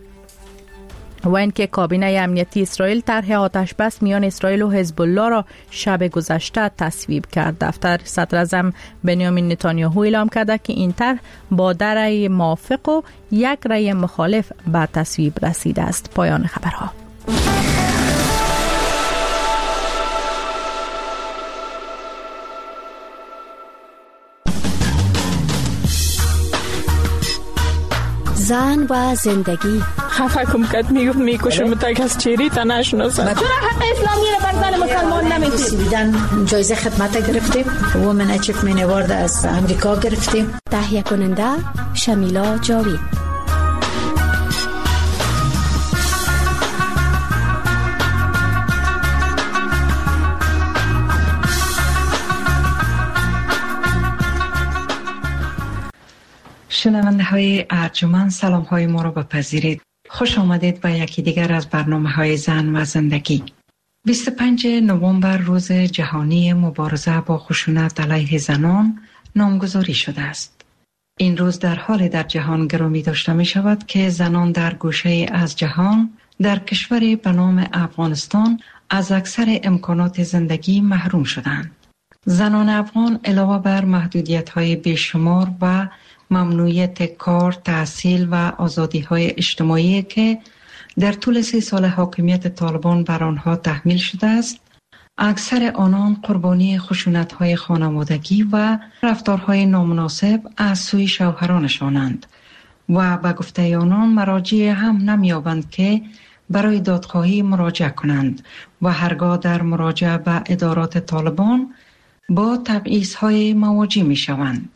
و اینکه کابینه امنیتی اسرائیل طرح آتش بس میان اسرائیل و حزب الله را شب گذشته تصویب کرد. دفتر صدر اعظم بنیامین نتانیاهو اعلام کرده که این طرح با 2 رأی موافق و 1 رأی مخالف به تصویب رسیده است. پایان خبرها. زن و زندگی خفه کم کد میکشم تا کس چیری تا نشناسم. چرا حق اسلامی را بر زن مسلمان نمیدید؟ سویدن جایزه خدمت گرفتیم. وومن اچیومنت اوارد از امریکا گرفتیم. تهیه کننده شمیلا جاوید. شنونده های ارجمند، سلام های ما را بپذیرید. خوش آمدید به یکی دیگر از برنامه های زن و زندگی. 25 نوامبر روز جهانی مبارزه با خشونت علیه زنان نامگذاری شده است. این روز در حال در جهان گرامی داشته می شود که زنان در گوشه از جهان در کشوری به نام افغانستان از اکثر امکانات زندگی محروم شدند. زنان افغان علاوه بر محدودیت‌های بیشمار و ممنوعیت کار، تحصیل و آزادی‌های اجتماعی که در طول 3 سال حاکمیت طالبان بر آنها تحمیل شده است، اکثر آنان قربانی خشونت‌های خانوادگی و رفتارهای نامناسب از سوی شوهرانشانند و به گفته آنان مراجع هم نمی‌یابند که برای دادخواهی مراجعه کنند و هرگاه در مراجعه به ادارات طالبان با تبعیض‌های مواجه می‌شوند.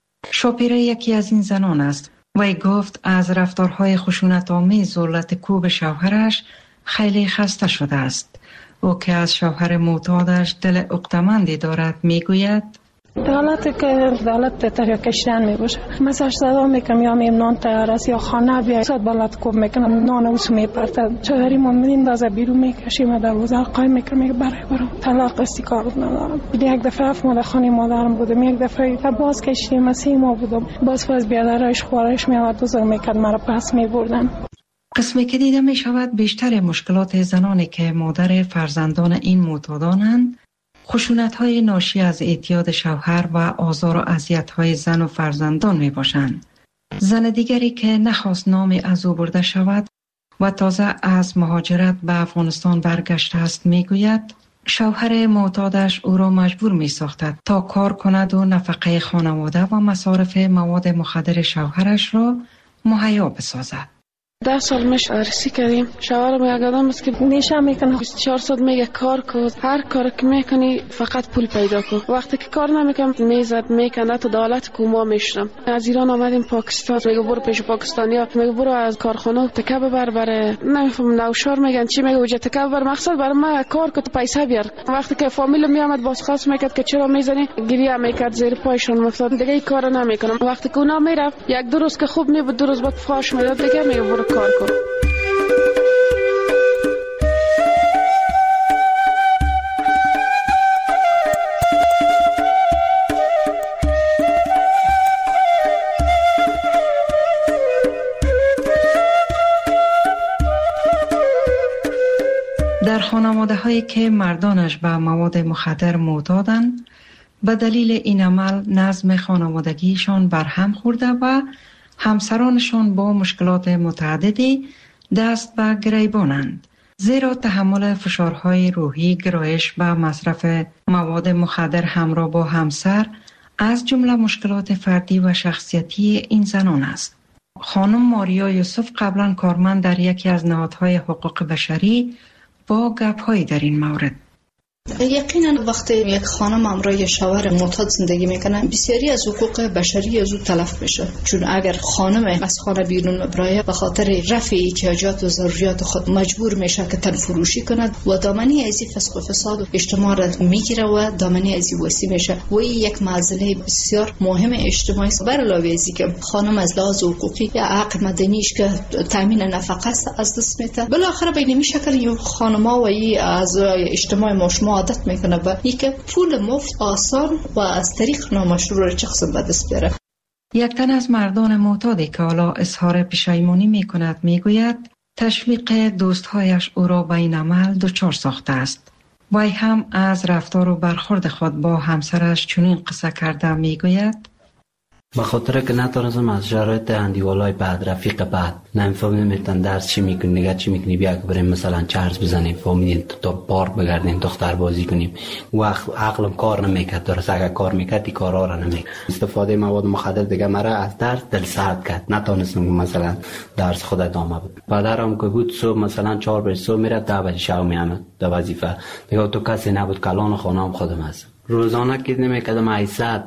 شاپیره یکی از این زنان است. وی گفت از رفتارهای خشونت‌آمیز دولت کوب شوهرش خیلی خسته شده است. او که از شوهر معتادش دل عقده‌مندی دارد میگوید دولت که دولت تحریک کشتن می باشه، مثلا صدا میکنم یا میم نان تیار است یا خانه بیا صد بلد کوب میکنم نان اوس میپرتد چهاری من میندازه بیرون میکشیم دروازه قایم میکنم برام طلاق استیکار ندارم. یک دفعه مادر خانه مادرم بودم، یک دفعه باز کشتیم 3 ماه بودم، باز بیادرش خوارش میاد بزرگ میکرد مرا پس میبردن. قسمی که دیده می شود بیشتر مشکلات زنانی که مادر فرزندان این معتادانند خشونت‌های ناشی از اعتیاد شوهر و آزار و اذیت‌های زن و فرزندان می باشند. زن دیگری که نخواست نام از او برده شود و تازه از مهاجرت به افغانستان برگشته است می گوید شوهر معتادش او را مجبور می ساختد تا کار کند و نفقه خانواده و مصارف مواد مخدر شوهرش را مهیا بسازد. 10 سال میشه عرسی کردیم. شوهرم یک آدم است که نیشه میکنه 24 ساعت میگه کار کن، هر کار که میکنی فقط پول پیدا کن. وقتی که کار نمیکنم میزد میکنه تو دولت کوما میشم. از ایران آمدیم پاکستان، میگه برو پیش پاکستانیا، میگه برو از کارخانه تکه ببر بره نمیفهم نوشار میگن چی، میگه وجه تکه ببر مقصد برای ما کار که تو پیسه بیار. وقتی که فامیل میامد باز خاص میکرد که چرا میزنی گریه میکرد زیر پایشون افتاد دیگه این کارو نمیکنم. وقتی که اونا میرفت 1-2 روز که خوب نبود 2 روز بعد فاش میداد دیگه میگه برو کار کن. در خانواده هایی که مردانش به مواد مخدر معتادند به دلیل این عمل نظم خانوادگیشان برهم خورده و همسرانشان با مشکلات متعددی دست به گریبانند، زیرا تحمل فشارهای روحی، گرایش به مصرف مواد مخدر همراه با همسر از جمله مشکلات فردی و شخصیتی این زنان است. خانم ماریا یوسف قبلا کارمند در یکی از نهادهای حقوق بشری با گپ‌هایی در این مورد. یقینا وقتی یک خانم همراه شوهر معتاد زندگی میکنه بسیاری از حقوق بشری از او تلف میشه، چون اگر خانم از خانه بیرون ببره به خاطر رفع احتیاجات و ضروریات خود مجبور میشه که تن فروشی کند و دامنه ازی فسق و فساد و اجتماع را میگیره و دامنه ازی وسیع میشه و این یک معضله بسیار مهم اجتماعی است. بر علاوه ازی که خانم از لحاظ حقوقی یا حق مدنیش که تامین نفقه است از دست میده، بالاخره به این شکل این خانم‌ها و این از اجتماع مشما عادت میکنه به اینکه پول مفت آسان و از طریق نامشروع شخص به دست بیاره. یک تن از مردان معتادی که حالا اظهار پشیمانی میکند میگوید تشویق دوستهایش او را به این عمل دچار ساخته است. وی هم از رفتار و برخورد خود با همسرش چنین قصه کرده میگوید به خاطر که نتونستم از شرایط اندیوالای بعد رفیق بعد نمیتونن درس چی میکنی نگه چی میکنی بیا که بریم مثلا چرز بزنیم فهمیدین تا پارک بگردیم دختر بازی کنیم و عقلم کار نمیکرد. درست اگر کار میکرد این کارا را نمیکرد. استفاده مواد مخدر دیگه مرا از درس دل سرد کرد، نتونستم مثلا درس خود ادامه بدم. پدرم که بود صبح مثلا 4 بجه صبح میرفت 10 بجه شب میامد در وظیفه دیگه تو کسی نبود کلان خانم خودم هستم. روزانه که نمیکردم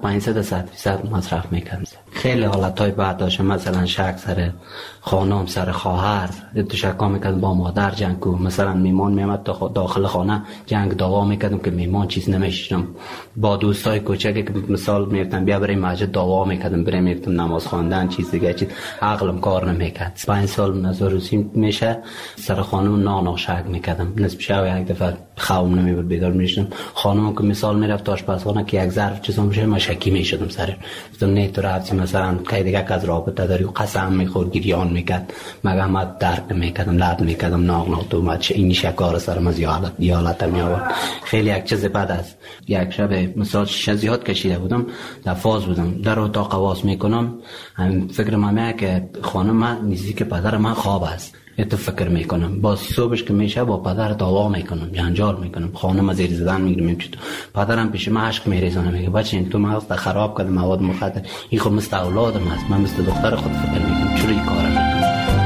800-500 مصرف میکردم. خیلی حالتهای بعد داشتم، مثلا شک سر خانم سر خواهر تو شکا میکردم با مادر جنگ کو مثلا میمان میامد داخل خانه جنگ دعوا میکردم که میمان چیز نمیشیدم. با دوستای کوچکی که مثال میرفتم بیا بریم مسجد دعوا میکردم، بریم میرفتم نماز خواندن چیز دیگه چیز عقلم کار نمیکرد. 5 سال نزاروسی میشه سر خانم نانا شک میکردم. نصف شب یک دفعه خوام نمیبود بیدار میشدم. خانم که مثال میرفت آشپزخانه که یک ظرف چیزا میشه من شکی میشدم سر گفتم نه تو رفتی مثلا که دیگه از رابطه داری و قسم میخورد گریان میکرد مگه ما درک میکردم لرد میکردم ناغ تو ما چه این شکار سرم از یالت میآورد. خیلی یک چیز بد است. یک شب مثلا شزیات کشیده بودم در فاز بودم در اتاق قواس میکنم فکر من که خانم من نزدیک پدر من خواب است تو فکر میکنم باز صبحش که میشه با پدر دعوا میکنم جنجال میکنم خانم زیر زدن میگیرم پدرم پیش من عشق میریزونه میگه بچه این تو مغز خراب کرده مواد مخدر این خب مثل اولادم است من مثل دختر خود فکر میکنم چرا این کارا میکنم.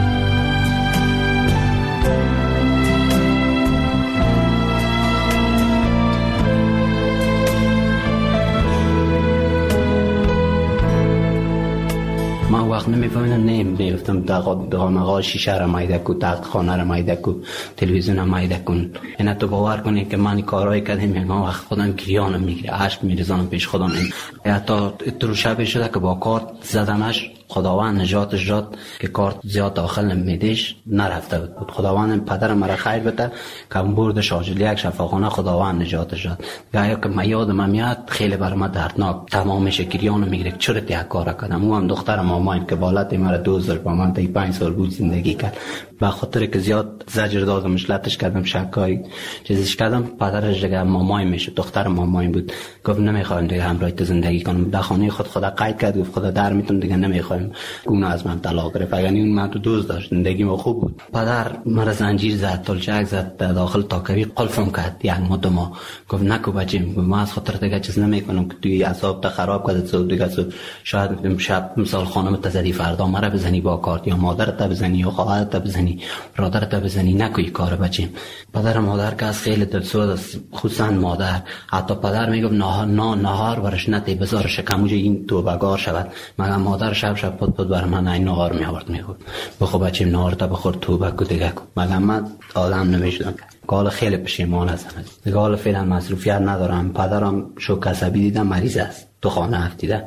من وقت نمیفهمیدم نمیگفتم دغامغا شیشه را مایده کو تخت خانه را مایده کو تلویزیون را مایده کن. اینا تو باور کنی که من کارهای کردم میگم وقت خودم گریانم میگیره عشق میریزانم پیش خودم. حتی تو شب شده که با کارت زدمش خداوند نجاتش داد که کارت زیاد داخل نمیدیش نرفته بود. خداوند پدر مرا خیر بده که برد شاجل یک شفاخانه خداوند نجاتش داد. گاهی که من یادم میاد خیلی برام دردناک تمام شکریانو میگیره چرا یک کارا کردم. او هم دختر مامان که بالات مرا 2000 با من تا 5 سال بود زندگی کرد به خاطر که زیاد زجر دادمش لطش کردم شکای چیزش کردم پدرش دیگه مامای میشه دختر مامای بود گفت نمیخوام دیگه همراه تو زندگی کنم. در خانه خدا قید کرد گفت خدا در میتونم دیگه نمیخوام اون از من طلاق گرفت. اگر اون من تو دوست داشت زندگی ما خوب بود. پدر مرا زنجیر زد تلچک زد داخل تاکوی قلفم کرد یک مدت ما گفت نکو بچم من از خاطر دیگه چیز نمیکنم که توی اعصاب تا خراب کرد تو دیگه شاید شب مثال خانم تزدی فردا مرا بزنی با کارت یا مادرت بزنی یا خواهرت بزنی برادرت بزنی نکوی کار بچم. پدر مادر که از خیلی دلسوز است خصوصا مادر. حتی پدر میگفت نهار برش نتی بذار شکموج این توبه‌گار شود مگر مادر شب پد بر من این نهار میآورد میگفت بخو بچم نهار تا بخور توبه کو دیگه مگر من آدم نمیشدم. قال خیلی پشیمان هستم دیگه حالا فعلا مصروفیت ندارم. پدرم شوک عصبی دیدم مریض است تو خانه افتیده.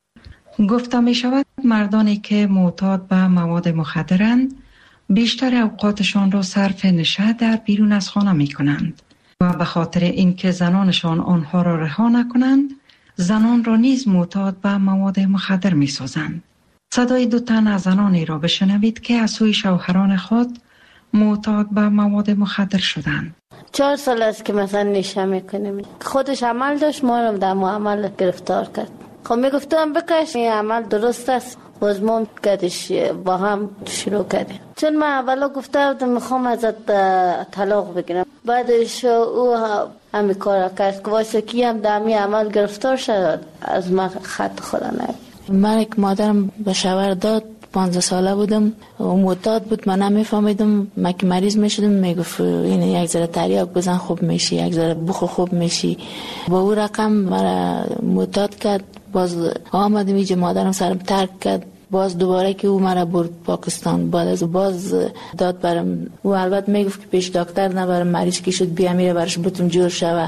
گفته می شود مردانی که معتاد به مواد مخدرند بیشتر اوقاتشان را صرف نشه در بیرون از خانه می کنند و به خاطر اینکه زنانشان آنها را رها نکنند زنان را نیز معتاد به مواد مخدر می سازند. صدای دو تن از زنانی را بشنوید که از سوی شوهران خود معتاد به مواد مخدر شدند. 4 سال است که مثلا نشه میکنیم. خودش عمل داشت ما رو در معامل گرفتار کرد. خب میگفتم بکش این عمل درست است باز ما کدش با هم شروع کردیم. چون من اولا گفته بودم میخوام ازت طلاق بگیرم بعدش او همین کار کرد که واسه کی هم در همین عمل گرفتار شد از من خط خدا نگیر. من که مادرم به شوهر داد 15 ساله بودم و معتاد بود من نمیفهمیدم. من که مریض میشدم میگفت این یک ذره تریاک بزن خوب میشی یک ذره بخور خوب میشی. با او رقم مرا معتاد کرد. باز آمدم اینجا مادرم سرم ترک کرد باز دوباره که او مرا برد پاکستان بعد از باز داد برم او البته میگفت که پیش دکتر نبرم مریض کی شد بیا میره برش بتون جور شوه.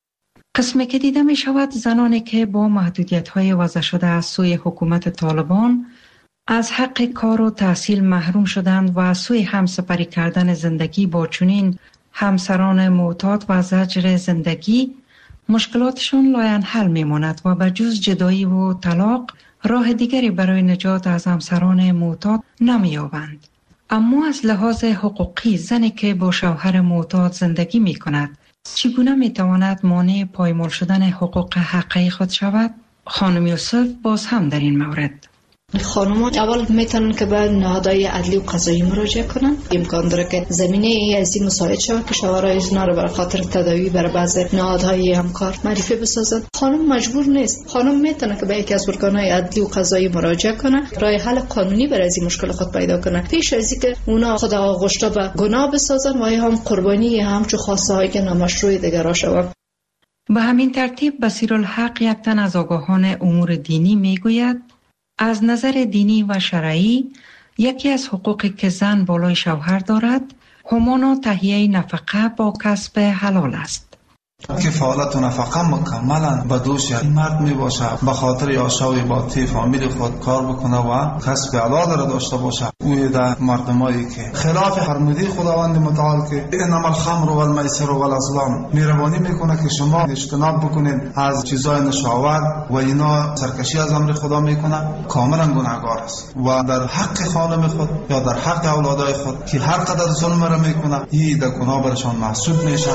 قسمی که دیده می شود زنانی که با محدودیت‌های وضع شده از سوی حکومت طالبان از حق کار و تحصیل محروم شدند و از سوی همسپری کردن زندگی با چنین همسران معتاد و زجر زندگی مشکلاتشون لاینحل میماند و به جز جدایی و طلاق راه دیگری برای نجات از همسران معتاد نمی‌یابند. اما از لحاظ حقوقی زنی که با شوهر معتاد زندگی می کند چگونه می تواند مانع پایمال شدن حقوق حقیقی خود شود؟ خانم یوسف باز هم در این مورد خانم‌ها اول میتونن که به نهادهای عدلی و قضایی مراجعه کنن. امکان داره که زمینه از این مساعد شود که شوهرای زنا رو برای خاطر تداوی برای بعض نهادهای همکار معرفی بسازن. خانم مجبور نیست. خانم میتونه که به یکی از ارگان‌های عدلی و قضایی مراجعه کنه راه حل قانونی برای این مشکل خود پیدا کنه پیش از اینکه اونا خود آغشته به گناه بسازن و هم قربانی همچو خواسته‌های که نامشروع دیگر شوند. به همین ترتیب بصیرالحق یک تن از آگاهان امور دینی میگوید از نظر دینی و شرعی یکی از حقوقی که زن بالای شوهر دارد همانا تهیه نفقه با کسب حلال است. که فعالیت و نفقه مکملا به دوش این مرد می باشه، به خاطر یاشوی با تی فامیل خود کار بکنه و کسب حلال را داشته باشه. او در مردمایی که خلاف فرموده خداوند متعال که انما الخمر والمیسر والازلام مهربانی میکنه که شما اجتناب بکنید از چیزای نشاور و اینا سرکشی از امر خدا میکنه، کاملا گناهگار است و در حق خانم خود یا در حق اولادای خود که هر قدر ظلم را میکنه این در گناه برشان محسوب میشه.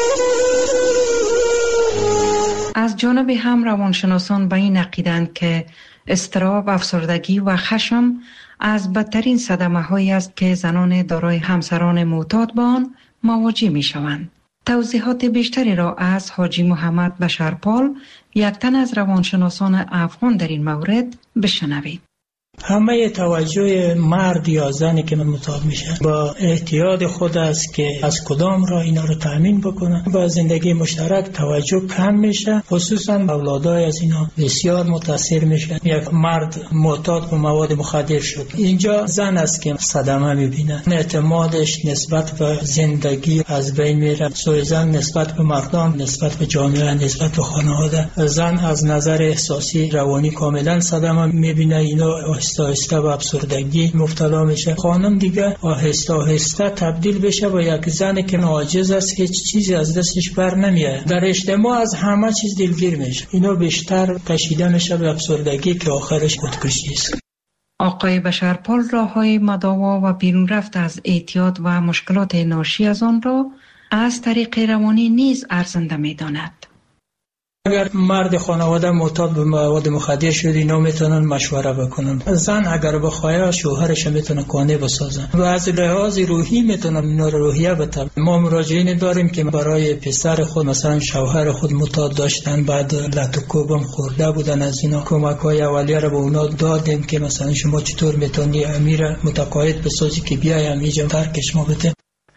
از جانب هم روانشناسان به این عقیدند که اضطراب، افسردگی و خشم از بدترین صدمه هایی است که زنان دارای همسران معتاد به آن مواجه می شوند. توضیحات بیشتری را از حاجی محمد بشرپال، یک تن از روانشناسان افغان در این مورد بشنوید. همه توجه مرد یا زنی که معتاد میشه با احتیاط خود است که از کدام راه اینا رو تامین بکنه. با زندگی مشترک توجه کم میشه، خصوصا اولادای از اینا بسیار متاثر میشه. یک مرد معتاد به مواد مخدر شد، اینجا زن است که صدمه میبینه، اعتمادش نسبت به زندگی از بین میره. سوی زن نسبت به مردان، نسبت به جامعه، نسبت به خانواده. زن از نظر احساسی روانی کاملا صدمه میبینه، اینا آهسته آهسته به افسردگی مبتلا میشه. خانم دیگه آهسته آهسته تبدیل بشه به یک زن که عاجز است، هیچ چیزی از دستش بر نمیاد، در اجتماع از همه چیز دلگیر میشه. اینو بیشتر کشیده میشه به افسردگی که آخرش خودکشی است. آقای بشرپال راههای مداوا و بیرون رفت از اعتیاد و مشکلات ناشی از آن را از طریق روانی نیز ارزنده میداند. اگر مرد خانواده معتاد به مواد مخدر شد، اینا میتونن مشوره بکنن. زن اگر بخواد شوهرش میتونه قانع بسازن و از لحاظ روحی میتونن اینا رو روحیه بدن. ما مراجعین داریم که برای پسر خود مثلا شوهر خود معتاد داشتن، بعد لتوکوبم خورده بودن، از اینا کمک‌های اولیه رو به اونا دادیم که مثلا شما چطور میتونی امیر متقاعد بسازی که بیایم اینجا ترکش ما بده.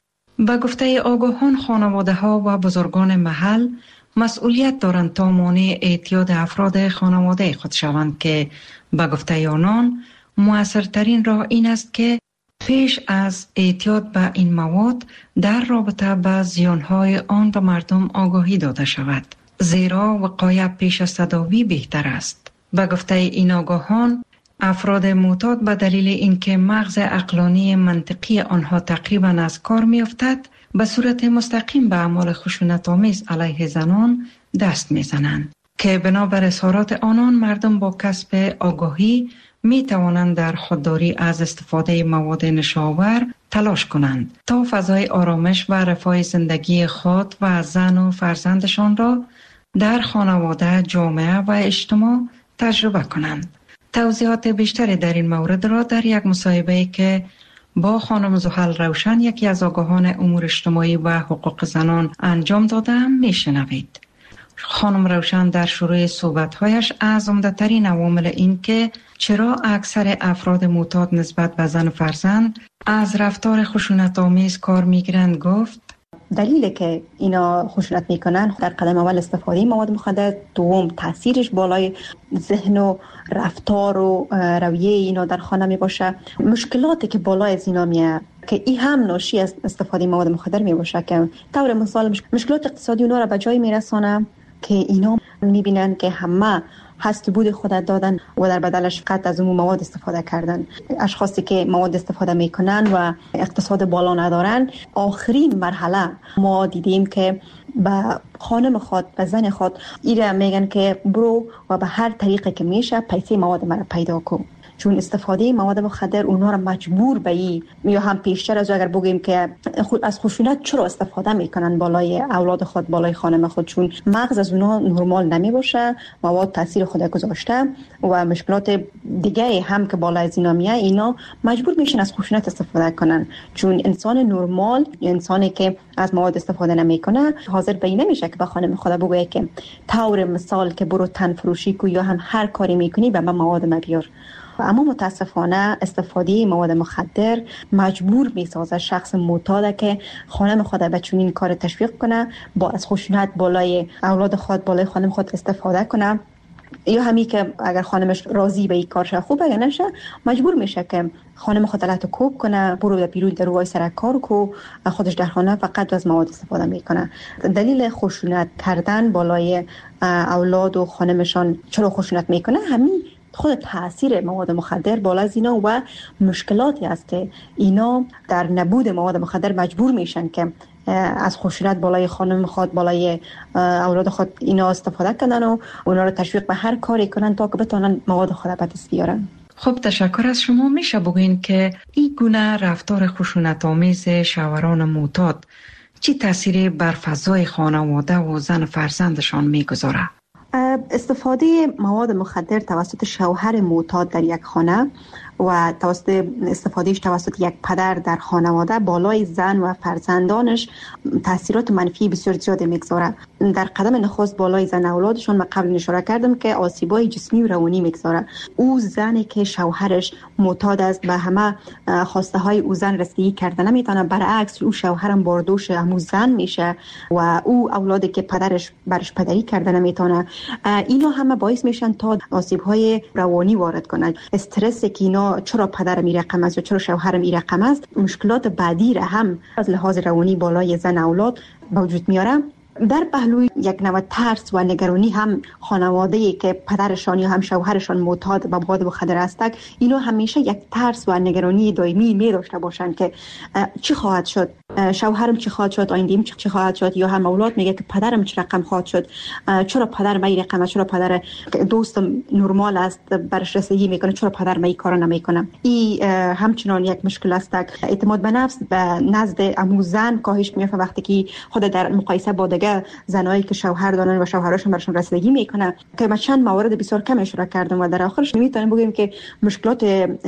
با گفته آگاهان، خانواده‌ها و بزرگان محل مسئولیت دارند تا مانع اعتیاد افراد خانواده خود شوند که به گفته آنان مؤثرترین راه این است که پیش از اعتیاد به این مواد در رابطه با زیانهای آن به مردم آگاهی داده شود، زیرا وقایع پیش از تداوی بهتر است. به گفته این آگاهان، افراد معتاد به دلیل اینکه مغز عقلانی منطقی آنها تقریبا از کار می‌افتد، به صورت مستقیم به اعمال خشونت‌آمیز علیه زنان دست می‌زنند که بنابر اظهارات آنان مردم با کسب آگاهی می‌توانند در خودداری از استفاده مواد نشاور تلاش کنند تا فضای آرامش و رفاه زندگی خود و زن و فرزندشان را در خانواده، جامعه و اجتماع تجربه کنند. توضیحات بیشتری در این مورد را در یک مصاحبه که با خانم زحل روشن، یکی از آگاهان امور اجتماعی و حقوق زنان، انجام دادم میشنوید. خانم روشن در شروع صحبت‌هایش از عمده‌ترین عوامل این که چرا اکثر افراد معتاد نسبت به زن و فرزند از رفتار خشونت‌آمیز کار می‌گیرند گفت: دلیلی که اینا خشونت میکنن در قدم اول استفاده مواد مخدر، دوم تاثیرش بالای ذهن و رفتار و رویه اینا در خانه می باشه، مشکلاتی که بالای از اینا میاد که این هم ناشی از استفاده مواد مخدر می باشه که طور مثال مشکلات اقتصادی اونا را به جای میرسانه که اینا میبینن که همه هست بود خودت دادن و در بدلش فقط از اون مواد استفاده کردن. اشخاصی که مواد استفاده میکنن و اقتصاد بالا ندارن، آخرین مرحله ما دیدیم که به خانم خود و زن خود ایره میگن که برو و به هر طریقی که میشه پیسه مواد مرا پیدا کن، چون استفاده مواد مخدر اونا را مجبور به این، یا هم پیشتر از اگر بگیم که از خشونت چرا استفاده میکنن بالای اولاد خود، بالای خانم خود، چون مغز از اونا نرمال نمی باشه، مواد تاثیر خود گذاشته و مشکلات دیگری هم که بالای از اینا میاد، اینا مجبور میشن از خشونت استفاده کنن، چون انسان نرمال، انسانی که از مواد استفاده نمیکنه، حاضر به این نمیشه که به خانم خود بگه که طور مثال که برو تن فروشی کو یا هم هر کاری میکنی به من مواد ما بیار. اما متاسفانه استفاده مواد مخدر مجبور میسازه شخص معتاد که خانم خود به چنین کار تشویق کنه، با از خشونت بالای اولاد خود، بالای خانم خود استفاده کنه یا همی که اگر خانمش راضی به این کارش خوب اگر نشه مجبور میشه که خانم خود علت کوب کنه، برو در بیرون در روی سر کار کو، خودش در خانه فقط از مواد استفاده میکنه. دلیل خشونت کردن بالای اولاد و خانمشان چرا خشونت میکنه؟ همین خود تاثیر مواد مخدر بالا از اینا و مشکلاتی است که اینا در نبود مواد مخدر مجبور میشن که از خشونت بالای خانم خود، بالای اولاد خود اینا استفاده کنن و اونا رو تشویق به هر کاری کنن تا که بتونن مواد خود به دست بیارن. خب تشکر از شما. میشه بگوین که این گونه رفتار خشونت آمیز شوهران معتاد چی تأثیری بر فضای خانواده و زن فرزندشان میگذاره؟ استفاده مواد مخدر توسط شوهر معتاد در یک خانه و توسط استفادهش توسط یک پدر در خانواده بالای زن و فرزندانش تاثیرات منفی بسیار زیاد میگذاره. در قدم نخست بالای زن اولادشون من قبل اشاره کردم که آسیبای جسمی و روانی میگذاره. او زنی که شوهرش معتاد است به همه خواسته های او زن رسیدگی کرده نمیتونه، برعکس او شوهرم باردوش همون زن میشه و او اولادی که پدرش برش پدری کرده نمیتونه، اینا همه باعث میشن تا آسیب های روانی وارد کنه. استرس که اینا چرا پدرم این رقم است یا چرا شوهرم این رقم است، مشکلات بعدی را هم از لحاظ روانی بالای زن اولاد به وجود میاره. در پهلوی یک نوع ترس و نگرانی هم خانواده‌ای که پدرشان یا هم شوهرشان معتاد به مواد مخدر هستند، اینا همیشه یک ترس و نگرانی دائمی می داشته باشند که چی خواهد شد، شوهرم چی خواهد شد، آینده‌ام چی خواهد شد، یا هم اولاد میگه که پدرم چه رقم خواهد شد، چرا پدرم این رقم، چرا پدر دوستم نرمال است برش رسیدگی میکنه، چرا پدرم این کارو نمیکنه. این همچنان یک مشکل است. اعتماد به نفس به نزد عمو زن کاهش میافته وقتی که خود در مقایسه با زنایی که شوهر دارن و شوهرشون برشون رسیدگی میکنه، که من چند مورد بسیار کم اشاره کردم و در آخرش نمیتونیم بگیم که مشکلات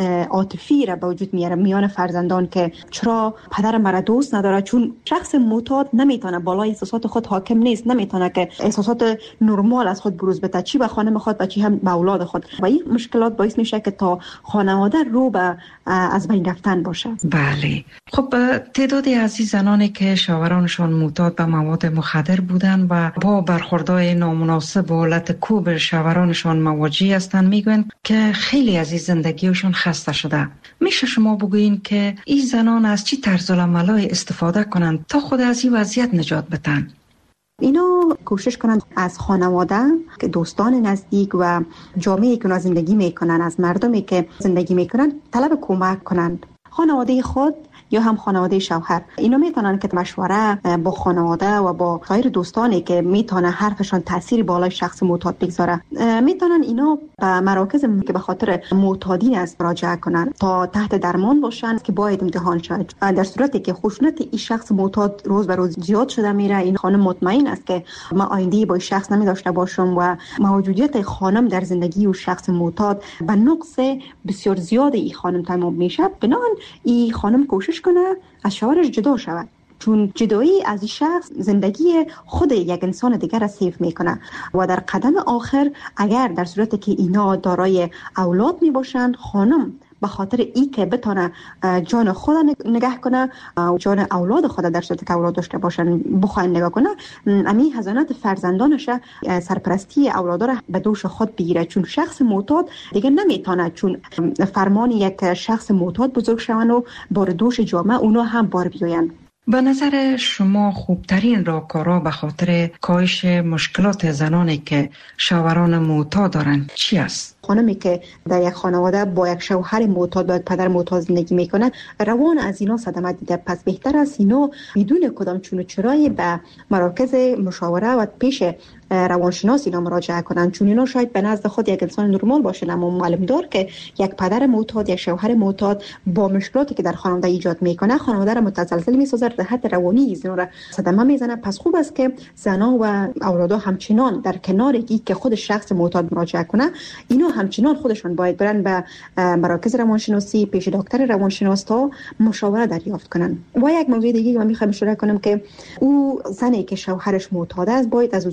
عاطفی را به وجود میاره میان فرزندان که چرا پدر مرا دوست نداره، چون شخص معتاد نمیتونه بالای احساسات خود حاکم نیست، نمیتونه که احساسات نرمال از خود بروز بده، چی به خانم خود و چی هم به اولاد خود، و این مشکلات باعث میشه که تا خانواده رو به از بین رفتن باشه. بله. خب تعدادی از این زنانی که شوهرانشان معتاد به مواد مخدر بودن و با برخوردهای نامناسب و حالت کوب شوهرانشان مواجه هستند میگویند که خیلی از این زندگیشون خسته شده. میشه شما بگوین که این زنان از چی طرز العملای استفاده کنند تا خود از این وضعیت نجات بدن؟ اینا کوشش کنند از خانواده، که دوستان نزدیک و جامعه‌ای که زندگی میکنن، از مردمی که زندگی میکنن طلب کمک کنند. خانواده خود یا هم خانواده شوهر اینا میتونن که مشوره با خانواده و با سایر دوستانی که میتونه حرفشان تاثیر بالای شخص معتاد بگذاره، میتونن اینا به مراکز که به خاطر معتادین است مراجعه کنن تا تحت درمان باشن که باید امتحان شود. در صورتی که خشونت این شخص معتاد روز به روز زیاد شده میره، این خانم مطمئن است که ما آینده با شخص نمی داشته باشم و موجودیت خانم در زندگی و شخص معتاد به نقص بسیار زیاد این خانم تمام میشه. بنابراین این خانم کوشش کنه از شوهرش جدا شود، چون جدایی از این شخص زندگی خود یک انسان دیگر را سیف میکنه و در قدم آخر اگر در صورتی که اینا دارای اولاد می باشند، خانم به خاطر ای که بتونه جان خود نگه کنه و جان اولاد خود در صورتی که اولاد داشته باشن بخواین نگاه کنه، امی حضانت فرزندانش سرپرستی اولادا را به دوش خود بگیره، چون شخص معتاد دیگه نمیتونه، چون فرمان یک شخص معتاد بزرگ شون و بار دوش جامعه اونا هم بار بیاین. به نظر شما خوبترین راهکارها به خاطر کاهش مشکلات زنانی که شوهران معتاد دارند چی است؟ خانمی که در یک خانواده با یک شوهر معتاد و پدر معتاد زندگی میکنن، روان از اینا صدمه دیده، پس بهتر است اینا بدون کدام چون و چرایی به مراکز مشاوره و پیش روانشناس اینا مراجعه کنن، چون اینا شاید به نزد خود یک انسان نرمال باشه، اما معلوم دار که یک پدر معتاد، یک شوهر معتاد با مشکلاتی که در خانواده ایجاد میکنه خانواده را متزلزل میسازه، در حد روانی اینا را صدمه میزنه. پس خوب است که زنا و اولادا همچنان در کنار ای که خود شخص معتاد مراجعه کنه، اینا همچنان خودشون باید برن به مراکز روانشناسی پیش دکتر روانشناس تا مشاوره دریافت کنن. و یک موضوع دیگه که من میخوام اشاره کنم که او زنی که شوهرش معتاد است باید از او زن حمایت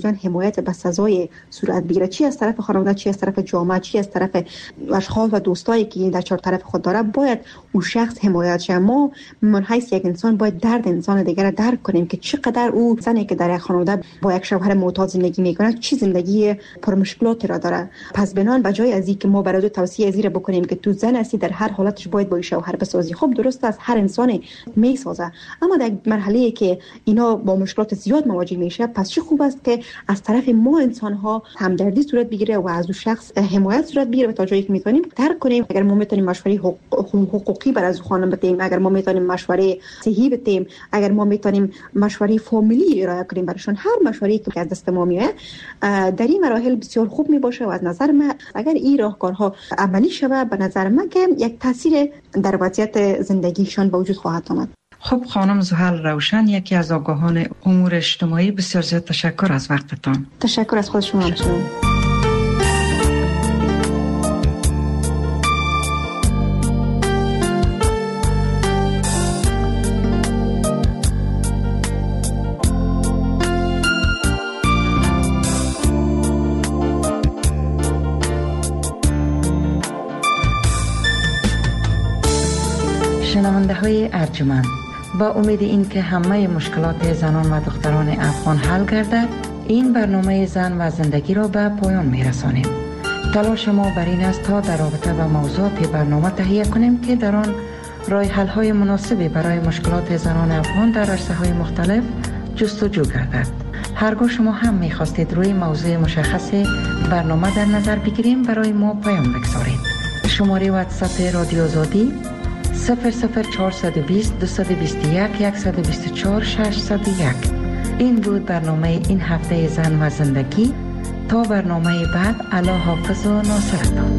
حمایت به سزای صورت بگیره، چی از طرف خانواده، چی از طرف جامعه، چی از طرف اشخاص و دوستایی که در چهار طرف خود داره، باید اون شخص حمایت شه. ما من حیث یک انسان باید درد انسان دیگر درک کنیم که چقدر او زنی که در یک خانواده با یک شوهر معتاد زندگی میکنه چی زندگی پر مشکلات را داره. پس بنان بجای از اینکه ما برای توصیه ازیر بکنیم که تو زن هستی در هر حالتش باید با شوهر بسازی، خب درست است هر انسانی میسازه، اما در مرحله که اینا با مشکلات زیاد مواجه میشه، پس چه خوب است که از طرف ما انسان ها همدردی صورت بگیره و از اون شخص حمایت صورت بگیره و تا جایی که میتونیم درک کنیم. اگر ما میتونیم مشوره حقوقی برای از خانم بدیم، اگر ما میتونیم مشوره صحی بدیم، اگر ما میتونیم مشوره فامیلی ارائه کنیم براشون، هر مشوره‌ای که از دست ما میاد در این مراحل بسیار خوب میباشه و از نظر من اگر این راهکارها عملی شود، به نظر من که یک تاثیر در وضعیت زندگیشان به وجود خواهد آمد. خب خانم زحل روشن، یکی از آگاهان امور اجتماعی، بسیار زیاد تشکر از وقتتان. تشکر از خود شما. شنونده های ارجمند، با امید این که همه مشکلات زنان و دختران افغان حل گردد، این برنامه زن و زندگی را به پایان می رسانیم. تلاش ما بر این است تا در رابطه با موضوعات برنامه تهیه کنیم که در آن راه حل های مناسبی برای مشکلات زنان افغان در عرصه های مختلف جستجو گردد. هرگاه شما هم می خواستید روی موضوع مشخص برنامه در نظر بگیریم، برای ما پیام بگذارید. شماره واتساپ رادیو آزادی 00420 221 124 601. این بود برنامه این هفته زن و زندگی. تا برنامه بعد، الله حافظ و ناصرتان.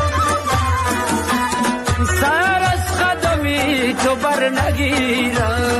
سر از قدمی تو بر نگیرم.